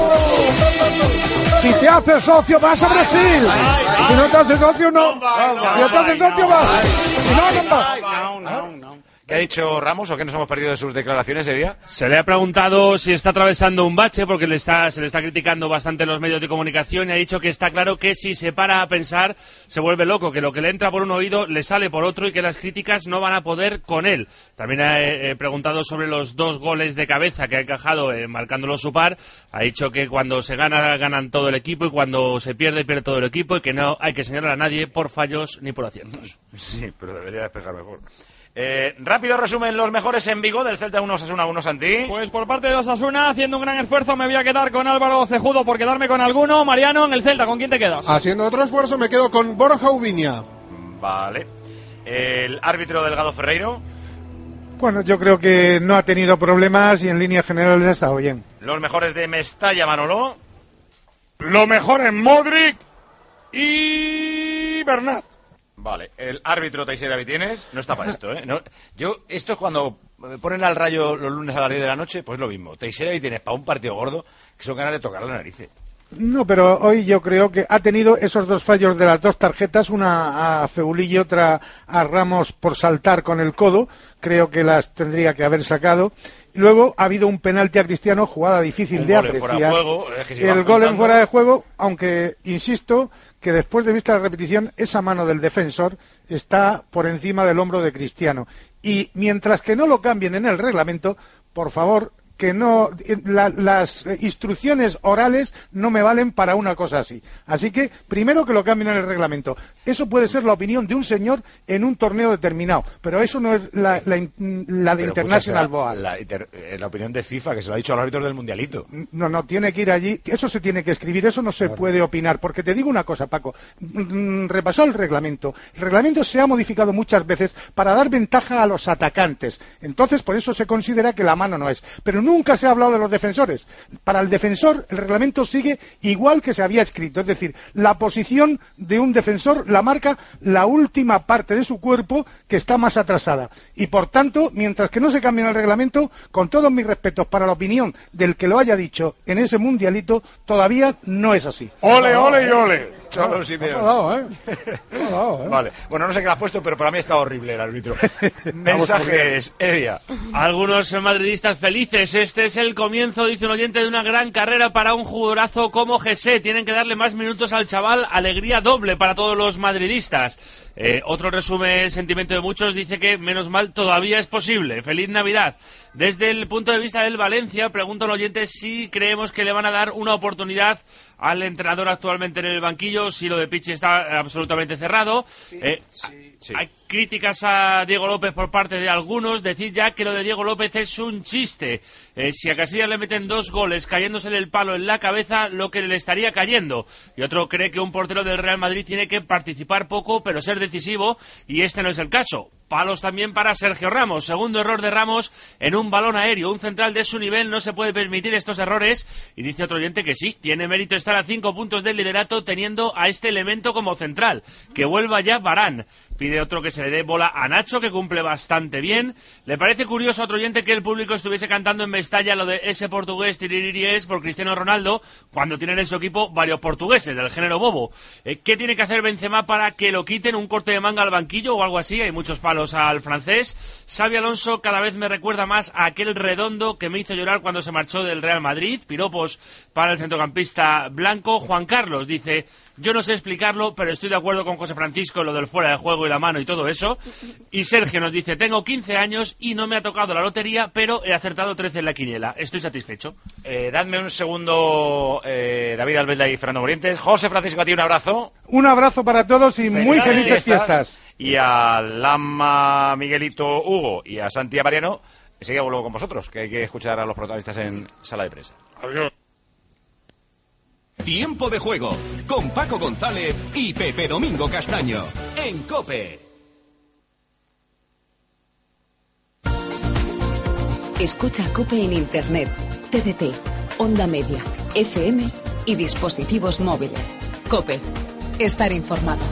Si te haces socio, vas a Brasil. Si no te haces socio, no. Si te haces socio, vas. Si no, no vas. No, no, no. ¿Qué ha dicho Ramos o qué nos hemos perdido de sus declaraciones ese día? Se le ha preguntado si está atravesando un bache, porque le está, se le está criticando bastante en los medios de comunicación, y ha dicho que está claro que si se para a pensar se vuelve loco, que lo que le entra por un oído le sale por otro y que las críticas no van a poder con él. También ha eh, preguntado sobre los dos goles de cabeza que ha encajado eh, marcándolo su par. Ha dicho que cuando se gana, ganan todo el equipo, y cuando se pierde, pierde todo el equipo, y que no hay que señalar a nadie por fallos ni por aciertos. Sí, pero debería despejar mejor. Eh, rápido resumen, los mejores en Vigo, del Celta uno, Osasuna uno, Santi. Pues por parte de Osasuna, haciendo un gran esfuerzo, me voy a quedar con Álvaro Cejudo por quedarme con alguno. Mariano, en el Celta, ¿con quién te quedas? Haciendo otro esfuerzo, me quedo con Borja Ubiña. Vale. El árbitro Delgado Ferreiro. Bueno, yo creo que no ha tenido problemas y en líneas generales ha estado bien. Los mejores de Mestalla, Manolo. Lo mejor en Modric y Bernat. Vale, el árbitro Teixeira Vitienes no está para esto, ¿eh? No, yo, esto es cuando ponen al Rayo los lunes a las diez de la noche, pues lo mismo. Teixeira Vitienes para un partido gordo, que son ganas de tocar la nariz. No, pero hoy yo creo que ha tenido esos dos fallos de las dos tarjetas, una a Feulí y otra a Ramos por saltar con el codo. Creo que las tendría que haber sacado. Luego ha habido un penalti a Cristiano, jugada difícil un de gol apreciar. En fuera de juego, es que si el gol en fuera de juego, aunque insisto que después de vista la repetición, esa mano del defensor está por encima del hombro de Cristiano. Y mientras que no lo cambien en el reglamento, por favor, que no la, las instrucciones orales no me valen para una cosa así. Así que, primero que lo cambien en el reglamento. Eso puede ser la opinión de un señor en un torneo determinado, pero eso no es la, la, la de pero International Board. La, la, la opinión de FIFA, que se lo ha dicho a los árbitros del Mundialito. No, no, tiene que ir allí. Eso se tiene que escribir, eso no se claro. puede opinar. Porque te digo una cosa, Paco. Repasó el reglamento. El reglamento se ha modificado muchas veces para dar ventaja a los atacantes. Entonces, por eso se considera que la mano no es. Pero nunca se ha hablado de los defensores. Para el defensor, el reglamento sigue igual que se había escrito. Es decir, la posición de un defensor la marca la última parte de su cuerpo que está más atrasada. Y por tanto, mientras que no se cambie el reglamento, con todos mis respetos para la opinión del que lo haya dicho en ese mundialito, todavía no es así. Ole, ole y ole. Cholo Simeone. Dado, ¿eh? Dado, ¿eh? Vale, bueno, no sé qué le has puesto, pero para mí está horrible el árbitro. Mensajes, Evia. Algunos madridistas felices. Este es el comienzo, dice un oyente, de una gran carrera para un jugadorazo como José. Tienen que darle más minutos al chaval. Alegría doble para todos los madridistas. Eh, otro resumen, sentimiento de muchos, dice que menos mal todavía es posible. Feliz Navidad. Desde el punto de vista del Valencia, pregunta un oyente si creemos que le van a dar una oportunidad al entrenador actualmente en el banquillo, si lo de Pichi está absolutamente cerrado. Sí, eh, sí, sí. Hay críticas a Diego López por parte de algunos, decir ya que lo de Diego López es un chiste. Eh, si a Casillas le meten dos goles cayéndosele el palo en la cabeza, lo que le estaría cayendo. Y otro cree que un portero del Real Madrid tiene que participar poco, pero ser decisivo, y este no es el caso. Palos también para Sergio Ramos. Segundo error de Ramos en un balón aéreo. Un central de su nivel no se puede permitir estos errores. Y dice otro oyente que sí, tiene mérito estar a cinco puntos del liderato teniendo a este elemento como central. Que vuelva ya Varane. Pide otro que se le dé bola a Nacho, que cumple bastante bien. Le parece curioso a otro oyente que el público estuviese cantando en Mestalla lo de ese portugués tiririries por Cristiano Ronaldo, cuando tienen en su equipo varios portugueses del género bobo. Eh, ¿Qué tiene que hacer Benzema para que lo quiten? ¿Un corte de manga al banquillo o algo así? Hay muchos palos al francés. Xabi Alonso cada vez me recuerda más a aquel redondo que me hizo llorar cuando se marchó del Real Madrid. Piropos para el centrocampista blanco. Juan Carlos dice: yo no sé explicarlo, pero estoy de acuerdo con José Francisco en lo del fuera de juego y la mano y todo eso. Y Sergio nos dice: tengo quince años y no me ha tocado la lotería, pero he acertado trece en la quiniela. Estoy satisfecho. Eh, dadme un segundo, eh, David Albelda y Fernando Morientes. José Francisco, a ti un abrazo. Un abrazo para todos y muy felices fiestas. Y a Lama, Miguelito, Hugo y a Santi Mariano, enseguida vuelvo con vosotros, que hay que escuchar a los protagonistas en sala de prensa. Adiós. Tiempo de juego con Paco González y Pepe Domingo Castaño en COPE. Escucha COPE en Internet, T D T, Onda Media, F M y dispositivos móviles. COPE. Estar informado.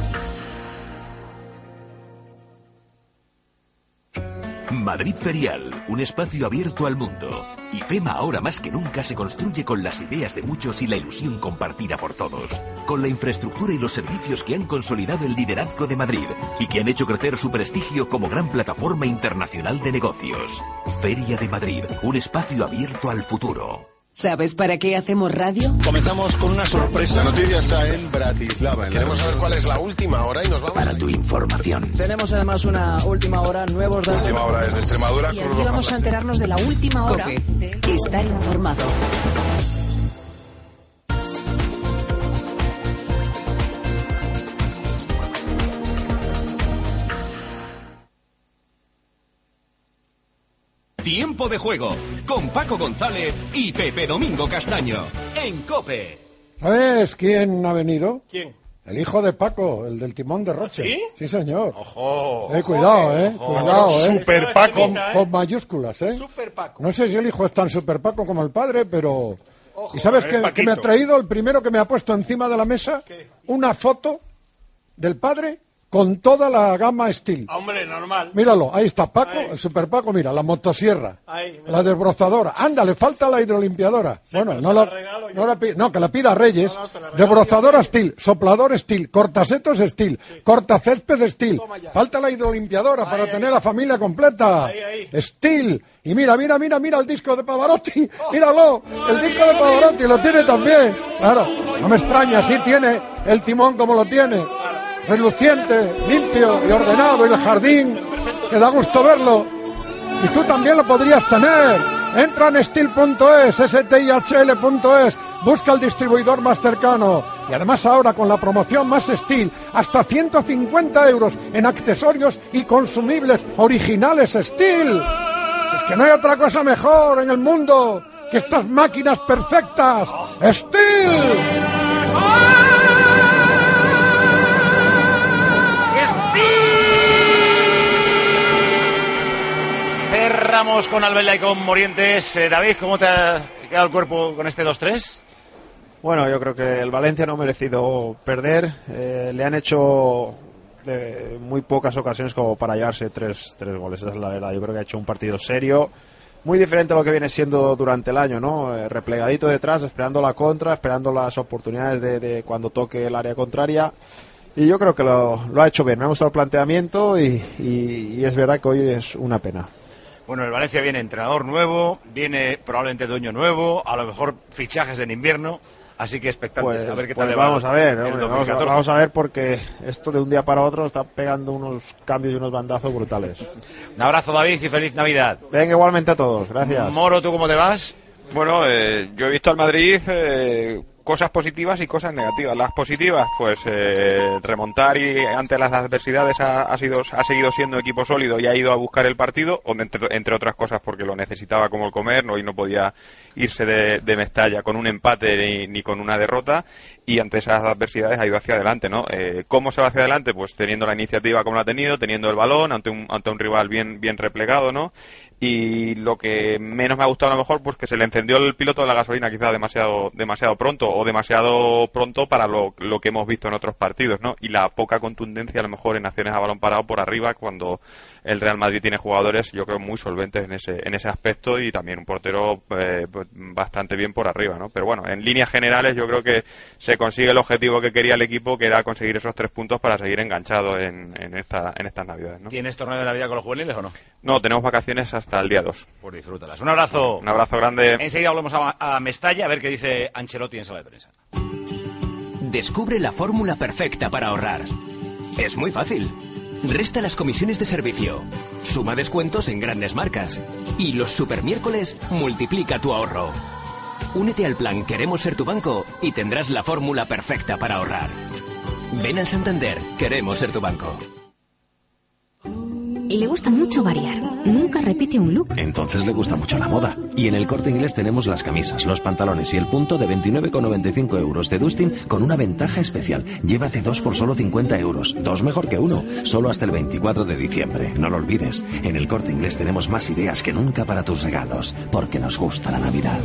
Madrid Ferial, un espacio abierto al mundo. IFEMA ahora más que nunca se construye con las ideas de muchos y la ilusión compartida por todos. Con la infraestructura y los servicios que han consolidado el liderazgo de Madrid y que han hecho crecer su prestigio como gran plataforma internacional de negocios. Feria de Madrid, un espacio abierto al futuro. ¿Sabes para qué hacemos radio? Comenzamos con una sorpresa. La noticia está en Bratislava. Queremos saber cuál es la última hora y nos vamos para tu información. Tenemos además una última hora, nuevos datos. La última hora es de Extremadura. Y aquí vamos a enterarnos de la última hora. COPE. Estar informado. Tiempo de juego con Paco González y Pepe Domingo Castaño en COPE. ¿Sabes quién ha venido? ¿Quién? El hijo de Paco, el del timón de Roche. ¿Sí? Sí, señor. Ojo. Eh, cuidado, eh. Ojo. Cuidado, eh. Super Paco. Con, con mayúsculas, eh. Super Paco. No sé si el hijo es tan super Paco como el padre, pero... Ojo, ¿Y sabes qué, Paquito. qué me ha traído? El primero que me ha puesto encima de la mesa, ¿Qué? una foto del padre con toda la gama Steel. Hombre, normal. Míralo, ahí está Paco, Ahí. el super Paco, mira, la motosierra, Ahí, la desbrozadora. Anda, le falta la hidrolimpiadora. Sí, bueno, pero no se la, la regalo yo. no, la pi- no, que la pida Reyes. No, no, se la regalo Desbrozadora yo. Steel, soplador Steel, cortasetos Steel, Sí. cortacésped Steel. Toma ya. Falta la hidrolimpiadora Ahí, para ahí. tener la familia completa. Ahí, ahí. Steel. Y mira, mira, mira, mira el disco de Pavarotti. Míralo, el disco de Pavarotti lo tiene también. Claro, no me extraña, sí tiene el timón como lo tiene. Reluciente, limpio y ordenado, y el jardín, que da gusto verlo. Y tú también lo podrías tener. Entra en steel punto es, S T I H L punto es, busca el distribuidor más cercano. Y además ahora con la promoción Más Steel, hasta ciento cincuenta euros en accesorios y consumibles originales Steel. Si es que no hay otra cosa mejor en el mundo que estas máquinas perfectas. Steel. Cerramos con Albelda y con Morientes. Eh, David, ¿cómo te ha quedado el cuerpo con este dos tres? Bueno, yo creo que el Valencia no ha merecido perder. Eh, le han hecho de muy pocas ocasiones como para llevarse tres, tres goles. Esa es la verdad. Yo creo que ha hecho un partido serio, muy diferente a lo que viene siendo durante el año, ¿no? Eh, replegadito detrás, esperando la contra, esperando las oportunidades de, de cuando toque el área contraria. Y yo creo que lo, lo ha hecho bien. Me ha gustado el planteamiento y, y, y es verdad que hoy es una pena. Bueno, el Valencia viene entrenador nuevo, viene probablemente dueño nuevo, a lo mejor fichajes en invierno, así que expectantes Pues, a ver qué pues tal le va vamos a ver, el hombre, dos mil vamos, a, catorce. vamos a ver porque esto de un día para otro está pegando unos cambios y unos bandazos brutales. Un abrazo, David, y feliz Navidad. Venga, igualmente a todos, gracias. Moro, ¿tú cómo te vas? Bueno, eh, yo he visto al Madrid eh, cosas positivas y cosas negativas. Las positivas, pues eh, remontar y ante las adversidades ha, ha sido ha seguido siendo equipo sólido y ha ido a buscar el partido, entre, entre otras cosas porque lo necesitaba como el comer, ¿no? Y no podía irse de, de Mestalla con un empate ni, ni con una derrota, y ante esas adversidades ha ido hacia adelante, ¿no? Eh, ¿Cómo se va hacia adelante? Pues teniendo la iniciativa como la ha tenido, teniendo el balón ante un, ante un rival bien, bien replegado, ¿no? Y lo que menos me ha gustado a lo mejor, pues que se le encendió el piloto de la gasolina quizás demasiado demasiado pronto, o demasiado pronto para lo, lo que hemos visto en otros partidos, ¿no? Y la poca contundencia a lo mejor en acciones a balón parado por arriba, cuando el Real Madrid tiene jugadores, yo creo, muy solventes en ese en ese aspecto, y también un portero eh, bastante bien por arriba, ¿no? Pero bueno, en líneas generales yo creo que se consigue el objetivo que quería el equipo, que era conseguir esos tres puntos para seguir enganchado en, en, esta, en estas Navidades, ¿no? ¿Tienes torneo de Navidad con los juveniles o no? No, tenemos vacaciones hasta el día dos. Pues disfrútalas. Un abrazo. Un abrazo grande. Enseguida volvemos a, a Mestalla a ver qué dice Ancelotti en sala de prensa. Descubre la fórmula perfecta para ahorrar. Es muy fácil. Resta las comisiones de servicio, suma descuentos en grandes marcas y los supermiércoles multiplica tu ahorro. Únete al plan Queremos ser tu banco y tendrás la fórmula perfecta para ahorrar. Ven al Santander, queremos ser tu banco. Le gusta mucho variar. Nunca repite un look. Entonces le gusta mucho la moda. Y en el Corte Inglés tenemos las camisas, los pantalones y el punto de veintinueve con noventa y cinco euros de Dustin, con una ventaja especial. Llévate dos por solo cincuenta euros. Dos mejor que uno. Solo hasta el veinticuatro de diciembre. No lo olvides. En el Corte Inglés tenemos más ideas que nunca para tus regalos. Porque nos gusta la Navidad.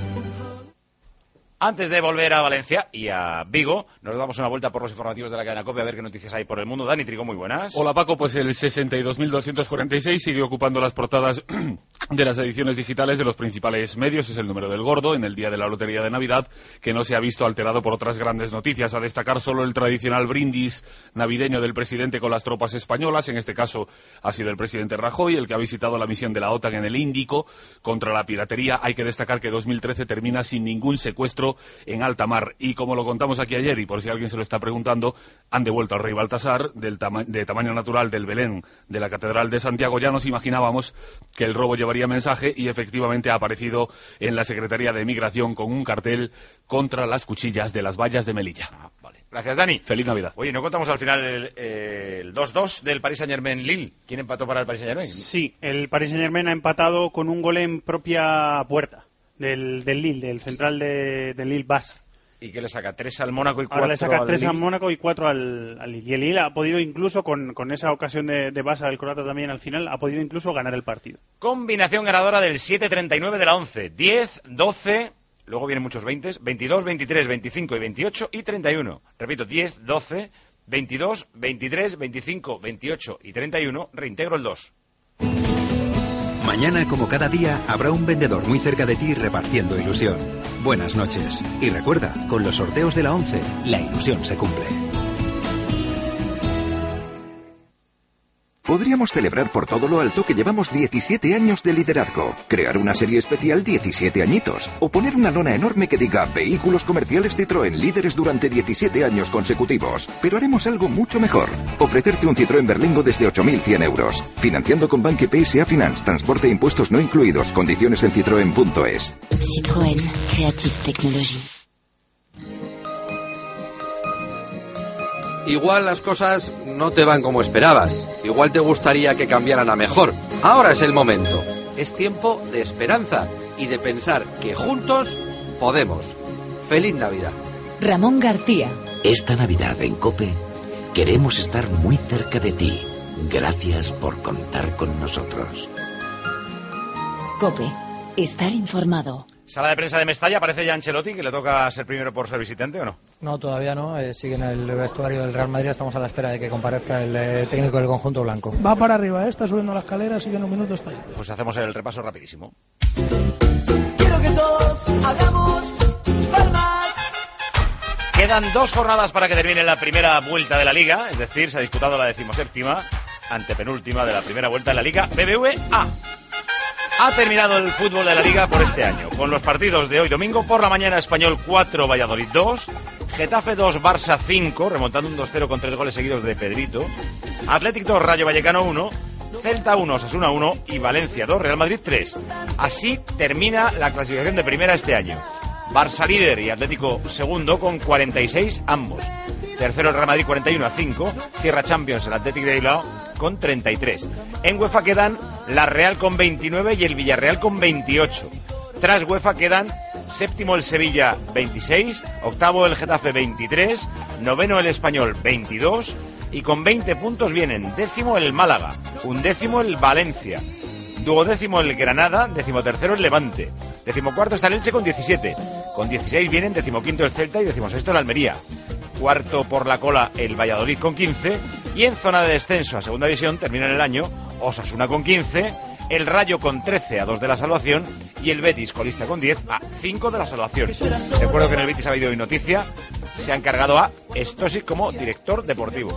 Antes de volver a Valencia y a Vigo, nos damos una vuelta por los informativos de la cadena COPE a ver qué noticias hay por el mundo. Dani Trigo, muy buenas. Hola Paco, pues el sesenta y dos mil doscientos cuarenta y seis sigue ocupando las portadas de las ediciones digitales de los principales medios. Es el número del gordo en el día de la Lotería de Navidad, que no se ha visto alterado por otras grandes noticias. A destacar solo el tradicional brindis navideño del presidente con las tropas españolas. En este caso ha sido el presidente Rajoy el que ha visitado la misión de la OTAN en el Índico contra la piratería. Hay que destacar que dos mil trece termina sin ningún secuestro en alta mar, y como lo contamos aquí ayer, y por si alguien se lo está preguntando, han devuelto al rey Baltasar del tama de tamaño natural del Belén de la Catedral de Santiago. Ya nos imaginábamos que el robo llevaría mensaje, y efectivamente ha aparecido en la Secretaría de Migración con un cartel contra las cuchillas de las vallas de Melilla. Ah, vale. Gracias, Dani. Feliz Navidad. Oye, ¿no contamos al final el, eh, el dos dos del Paris Saint-Germain-Lille? ¿Quién empató para el Paris Saint-Germain? Sí, el Paris Saint-Germain ha empatado con un gol en propia puerta del, del Lille, del central de, del Lille Basa. ¿Y qué le saca? ¿Tres al Mónaco y cuatro Ahora le saca al tres Lille? al Mónaco y cuatro al, al Lille. Y el Lille ha podido incluso, con, con esa ocasión de, de Basa del croata también al final, ha podido incluso ganar el partido. Combinación ganadora del siete treinta y nueve de la once. diez, doce, luego vienen muchos veinte, veintidós, veintitrés, veinticinco y veintiocho y treinta y uno. Repito, diez, doce, veintidós, veintitrés, veinticinco, veintiocho y treinta y uno. Reintegro el dos. Mañana, como cada día, habrá un vendedor muy cerca de ti repartiendo ilusión. Buenas noches. Y recuerda, con los sorteos de la once, la ilusión se cumple. Podríamos celebrar por todo lo alto que llevamos diecisiete años de liderazgo, crear una serie especial diecisiete añitos, o poner una lona enorme que diga Vehículos Comerciales Citroën, líderes durante diecisiete años consecutivos. Pero haremos algo mucho mejor, ofrecerte un Citroën Berlingo desde ocho mil cien euros, financiando con Banque P S A Finance, transporte e impuestos no incluidos, condiciones en citroen punto es. Citroën, Creative Technology. Igual las cosas no te van como esperabas. Igual te gustaría que cambiaran a mejor. Ahora es el momento. Es tiempo de esperanza y de pensar que juntos podemos. ¡Feliz Navidad! Ramón García. Esta Navidad en COPE queremos estar muy cerca de ti. Gracias por contar con nosotros. COPE. Estar informado. Sala de prensa de Mestalla, aparece ya Ancelotti, que le toca ser primero por ser visitante, ¿o no? No, todavía no. Eh, sigue en el vestuario del Real Madrid. Estamos a la espera de que comparezca el eh, técnico del conjunto blanco. Va para arriba, ¿eh? Está subiendo la escalera, así que en un minuto está ahí. Pues hacemos el repaso rapidísimo. Quiero que todos hagamos palmas. Quedan dos jornadas para que termine la primera vuelta de la Liga, es decir, se ha disputado la decimoséptima, antepenúltima de la primera vuelta de la Liga B B V A. Ha terminado el fútbol de la Liga por este año, con los partidos de hoy domingo. Por la mañana, Español cuatro, Valladolid dos, Getafe dos, Barça cinco, remontando un dos cero con tres goles seguidos de Pedrito, Athletic dos, Rayo Vallecano uno, Celta uno, Osasuna uno y Valencia dos, Real Madrid tres. Así termina la clasificación de primera este año. Barça líder y Atlético segundo con cuarenta y seis ambos. Tercero el Real Madrid cuarenta y uno a cinco. Cierra Champions el Athletic de Bilbao con treinta y tres. En UEFA quedan la Real con veintinueve y el Villarreal con veintiocho. Tras UEFA quedan séptimo el Sevilla veintiséis, octavo el Getafe veintitrés, noveno el Español veintidós y con veinte puntos vienen décimo el Málaga, undécimo el Valencia, duodécimo el Granada, decimotercero el Levante, decimocuarto está el Elche con diecisiete, con dieciséis vienen decimoquinto el Celta y decimosexto el Almería, cuarto por la cola el Valladolid con quince y en zona de descenso a segunda división termina el año Osasuna con quince, el Rayo con trece a dos de la salvación y el Betis colista con diez a cinco de la salvación. Recuerdo que en el Betis ha habido hoy noticia, se ha encargado a Stosic como director deportivo.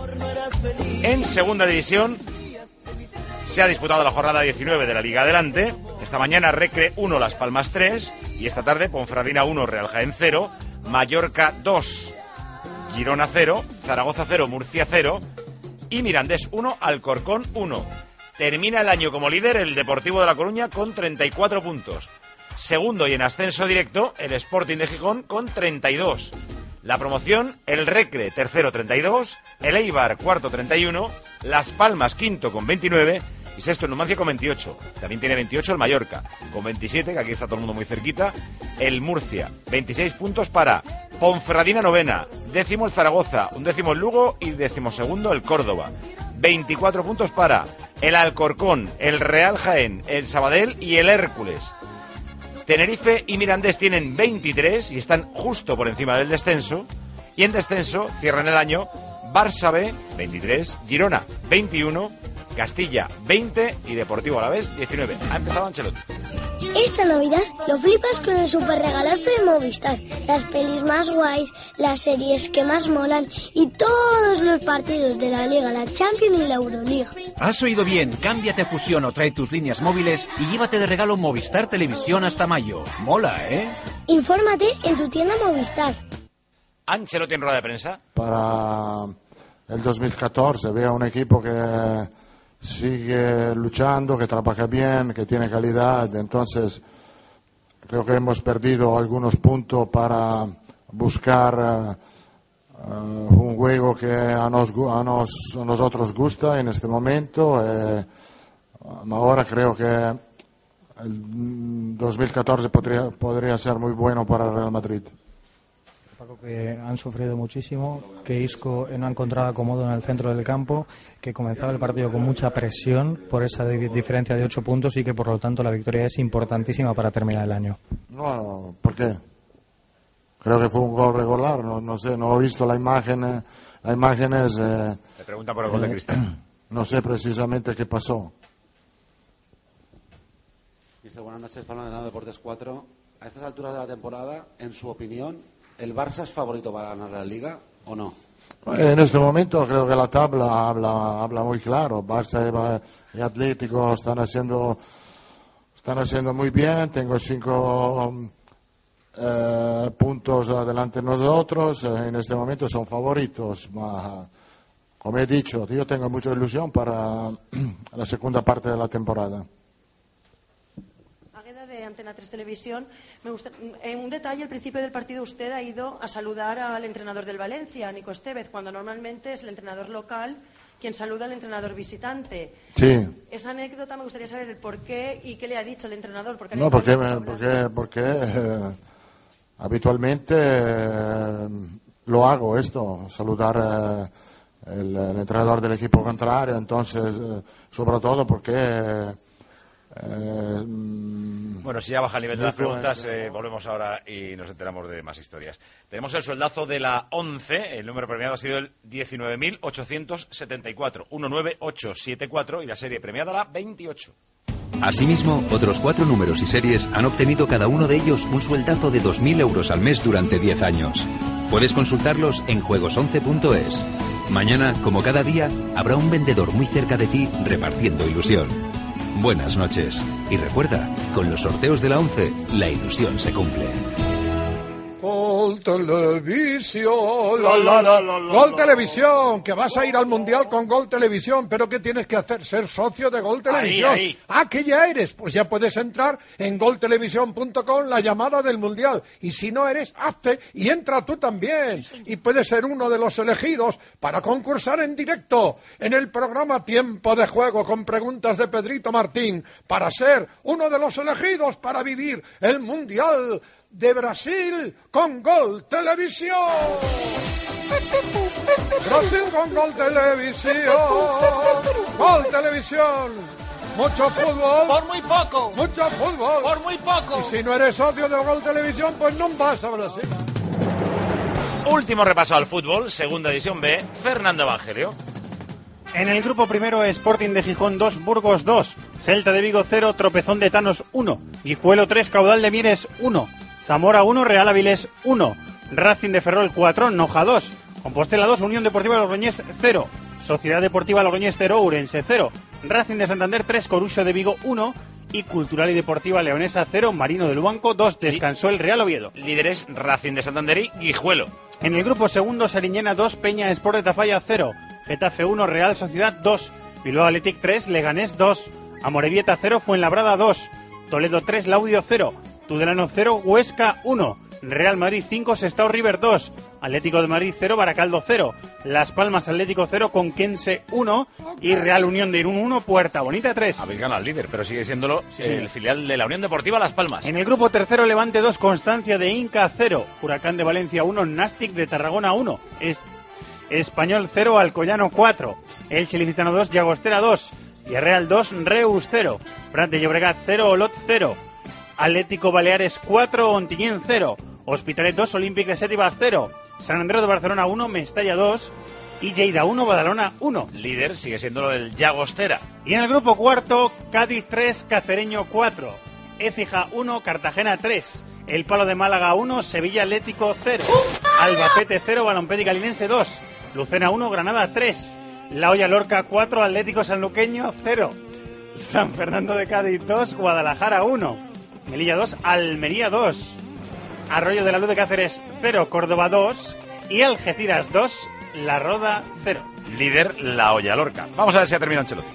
En segunda división se ha disputado la jornada diecinueve de la Liga Adelante. Esta mañana Recre uno, Las Palmas tres y esta tarde Ponferradina uno, Real Jaén cero, Mallorca dos, Girona cero, Zaragoza cero, Murcia cero y Mirandés uno, Alcorcón uno. Termina el año como líder el Deportivo de La Coruña con treinta y cuatro puntos. Segundo y en ascenso directo el Sporting de Gijón con treinta y dos. La promoción, el Recre tercero treinta y dos, el Eibar cuarto treinta y uno, Las Palmas quinto con veintinueve y sexto el Numancia con veintiocho. También tiene veintiocho el Mallorca con veintisiete, que aquí está todo el mundo muy cerquita. El Murcia, veintiséis puntos para Ponferradina novena, décimo el Zaragoza, undécimo el Lugo y decimosegundo el Córdoba. veinticuatro puntos para el Alcorcón, el Real Jaén, el Sabadell y el Hércules. Tenerife y Mirandés tienen veintitrés y están justo por encima del descenso. Y en descenso cierran el año Barça B, veintitrés, Girona, veintiuno, Castilla, veinte y Deportivo Alavés, diecinueve. Ha empezado Ancelotti. Esta Navidad lo flipas con el super regalazo de Movistar. Las pelis más guays, las series que más molan y todos los partidos de la Liga, la Champions y la Euroliga. Has oído bien, cámbiate a Fusión o trae tus líneas móviles y llévate de regalo Movistar Televisión hasta mayo. Mola, ¿eh? Infórmate en tu tienda Movistar. Ancelotti en rueda de prensa. Para el dos mil catorce veo un equipo que sigue luchando, que trabaja bien, que tiene calidad. Entonces creo que hemos perdido algunos puntos para buscar uh, un juego que a, nos, a, nos, a nosotros gusta en este momento. Eh, ahora creo que el dos mil catorce podría, podría ser muy bueno para el Real Madrid. Paco, que han sufrido muchísimo, que Isco no ha encontrado acomodo en el centro del campo, que comenzaba el partido con mucha presión por esa diferencia de ocho puntos y que por lo tanto la victoria es importantísima para terminar el año. No, ¿por qué? Creo que fue un gol regular, no, no sé, no he visto la imagen, eh, las imágenes. Eh, Me pregunta por el gol de Cristiano. No sé precisamente qué pasó. Mister, buenas noches, Pablo de Deportes cuatro. A estas alturas de la temporada, en su opinión, ¿el Barça es favorito para ganar la Liga o no? En este momento creo que la tabla habla, habla muy claro. Barça y Atlético están haciendo, están haciendo muy bien. Tengo cinco eh, puntos adelante de nosotros. En este momento son favoritos. Ma, como he dicho, yo tengo mucha ilusión para la segunda parte de la temporada. De Antena tres Televisión, me gusta, en un detalle, al principio del partido usted ha ido a saludar al entrenador del Valencia, Nico Estevez, cuando normalmente es el entrenador local quien saluda al entrenador visitante. Sí. Esa anécdota me gustaría saber el por qué y qué le ha dicho el entrenador. Porque no, porque, porque, porque eh, habitualmente eh, lo hago esto, saludar eh, el, el entrenador del equipo contrario, entonces, eh, sobre todo porque... Eh, Eh, bueno, si ya baja el nivel de las preguntas, eh, volvemos ahora y nos enteramos de más historias. Tenemos el sueldazo de la once, el número premiado ha sido el diecinueve mil ochocientos setenta y cuatro, uno nueve ocho siete cuatro, y la serie premiada la veintiocho. Asimismo, otros cuatro números y series han obtenido cada uno de ellos un sueldazo de dos mil euros al mes durante diez años. Puedes consultarlos en juegos once punto es. Mañana, como cada día, habrá un vendedor muy cerca de ti repartiendo ilusión. Buenas noches. Y recuerda, con los sorteos de la once, la ilusión se cumple. Gol Televisión, la, la, la, la, la, Gol Televisión, que vas a ir al Mundial con Gol Televisión, pero ¿qué tienes que hacer? Ser socio de Gol Televisión. Ahí, ahí. Ah, que ya eres, pues ya puedes entrar en gol televisión punto com, la llamada del Mundial. Y si no eres, hazte y entra tú también. Y puedes ser uno de los elegidos para concursar en directo en el programa Tiempo de Juego con preguntas de Pedrito Martín, para ser uno de los elegidos para vivir el Mundial de Brasil con Gol Televisión. Brasil con Gol Televisión. Gol Televisión. Mucho fútbol. Por muy poco. Mucho fútbol. Por muy poco. Y si no eres socio de Gol Televisión, pues no vas a Brasil. Último repaso al fútbol, segunda división B, Fernando Evangelio. En el grupo primero, Sporting de Gijón dos, Burgos dos, Celta de Vigo cero, Tropezón de Tanos uno, Guijuelo tres, Caudal de Mieres uno, Zamora uno, Real Avilés uno, Racing de Ferrol cuatro, Noja dos, Compostela dos, Unión Deportiva Logroñés cero, Sociedad Deportiva Logroñés cero, Ourense cero, Racing de Santander tres, Coruxo de Vigo uno y Cultural y Deportiva Leonesa cero, Marino de Lubanco dos, descansó el Real Oviedo. Líderes Racing de Santander y Guijuelo. En el grupo segundo, Sariñena dos, Peña Sport de Tafalla cero, Getafe uno, Real Sociedad dos, Bilbao Athletic tres, Leganés dos, Amorebieta cero, Fuenlabrada dos, Toledo tres, Laudio cero, Tudelano cero, Huesca uno, Real Madrid cinco, Sestao River dos, Atlético de Madrid cero, Baracaldo cero, Las Palmas Atlético cero, Conquense uno y Real Unión de Irún uno, Puerta Bonita tres. Habéis ganado al líder, pero sigue siéndolo sí, el sí. filial de la Unión Deportiva Las Palmas. En el grupo tercero, Levante dos, Constancia de Inca cero, Huracán de Valencia uno, Nastic de Tarragona uno, es... Español cero, Alcoyano cuatro, Elche Licitano dos, Llagostera dos, Villarreal dos, Reus cero, Prat de Llobregat cero, Olot cero, Atlético Baleares cuatro, Ontinyent cero, Hospitalet dos, Olímpic de Sétiva cero, San Andreu de Barcelona uno, Mestalla dos y Lleida uno, Badalona uno. Líder sigue siendo el Llagostera. Y en el grupo cuarto, Cádiz tres, Cacereño cuatro, Écija uno, Cartagena tres, El Palo de Málaga uno, Sevilla Atlético cero, Albacete cero, Balompédica Linense dos, Lucena uno, Granada tres, La Hoya Lorca cuatro, Atlético Sanluqueño cero, San Fernando de Cádiz dos, Guadalajara uno, Melilla dos, Almería dos, Arroyo de la Luz de Cáceres cero, Córdoba dos y Algeciras dos, La Roda cero. Líder La Hoya Lorca. Vamos a ver si ha terminado Ancelotti.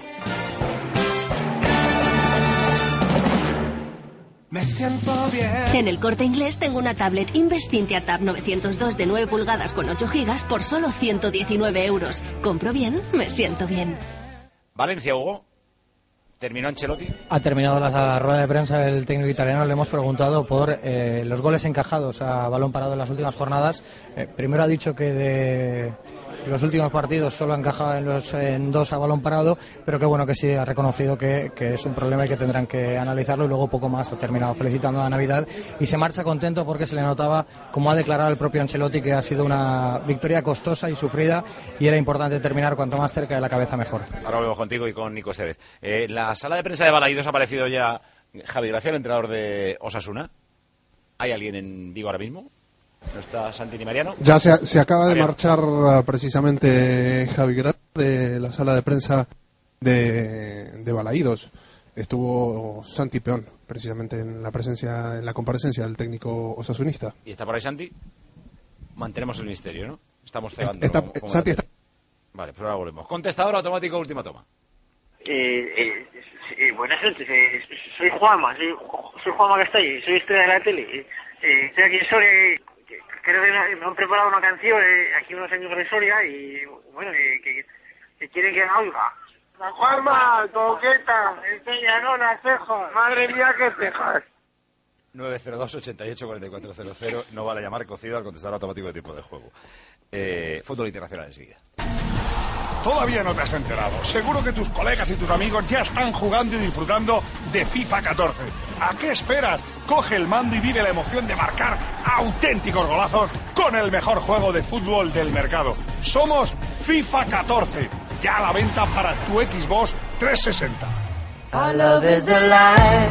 Me siento bien. En el Corte Inglés tengo una tablet Inves Cintia Tab novecientos dos de nueve pulgadas con ocho gigas por solo ciento diecinueve euros. Compro bien, me siento bien. Valencia, Hugo. ¿Terminó Ancelotti? Ha terminado la rueda de prensa del técnico italiano. Le hemos preguntado por eh, los goles encajados a balón parado en las últimas jornadas. Eh, primero ha dicho que de los últimos partidos solo ha encajado en, los, en dos a balón parado, pero que bueno, que sí ha reconocido que, que es un problema y que tendrán que analizarlo, y luego poco más. Ha terminado felicitando a Navidad y se marcha contento porque se le notaba, como ha declarado el propio Ancelotti, que ha sido una victoria costosa y sufrida y era importante terminar cuanto más cerca de la cabeza mejor. Ahora volvemos contigo y con Nico Estevez. Eh, la sala de prensa de Balaídos ha aparecido ya Javi Gracia, el entrenador de Osasuna. ¿Hay alguien en Vigo ahora mismo? ¿No está Santini Mariano? Ya se, se acaba de Mariano. marchar uh, precisamente Javi Gracia de la sala de prensa de, de Balaídos. Estuvo Santi Peón precisamente en la presencia, en la comparecencia del técnico osasunista. ¿Y está por ahí Santi? Mantenemos el misterio, ¿no? Estamos cebando. Está, como, como Santi está... Vale, pero ahora volvemos. Contestador automático, última toma. Eh, eh, eh, buenas noches, eh, soy Juanma, soy, soy Juanma Castelli, soy estrella de la tele. Eh, eh, estoy aquí en Soria, eh, creo que me han preparado una canción, eh, aquí unos amigos de Soria, y bueno, eh, que, que quieren que la oiga. La Juanma, coqueta, enseña, no, las cejas. Madre mía, qué cejas. nueve cero dos, ochenta y ocho, cuarenta y cuatro cero cero, no vale llamar cocido al contestador automático de tiempo de juego. Eh, fútbol internacional enseguida. Todavía no te has enterado. Seguro que tus colegas y tus amigos ya están jugando y disfrutando de FIFA catorce. ¿A qué esperas? Coge el mando y vive la emoción de marcar auténticos golazos con el mejor juego de fútbol del mercado. Somos FIFA catorce, ya a la venta para tu Xbox trescientos sesenta. Our love is alive,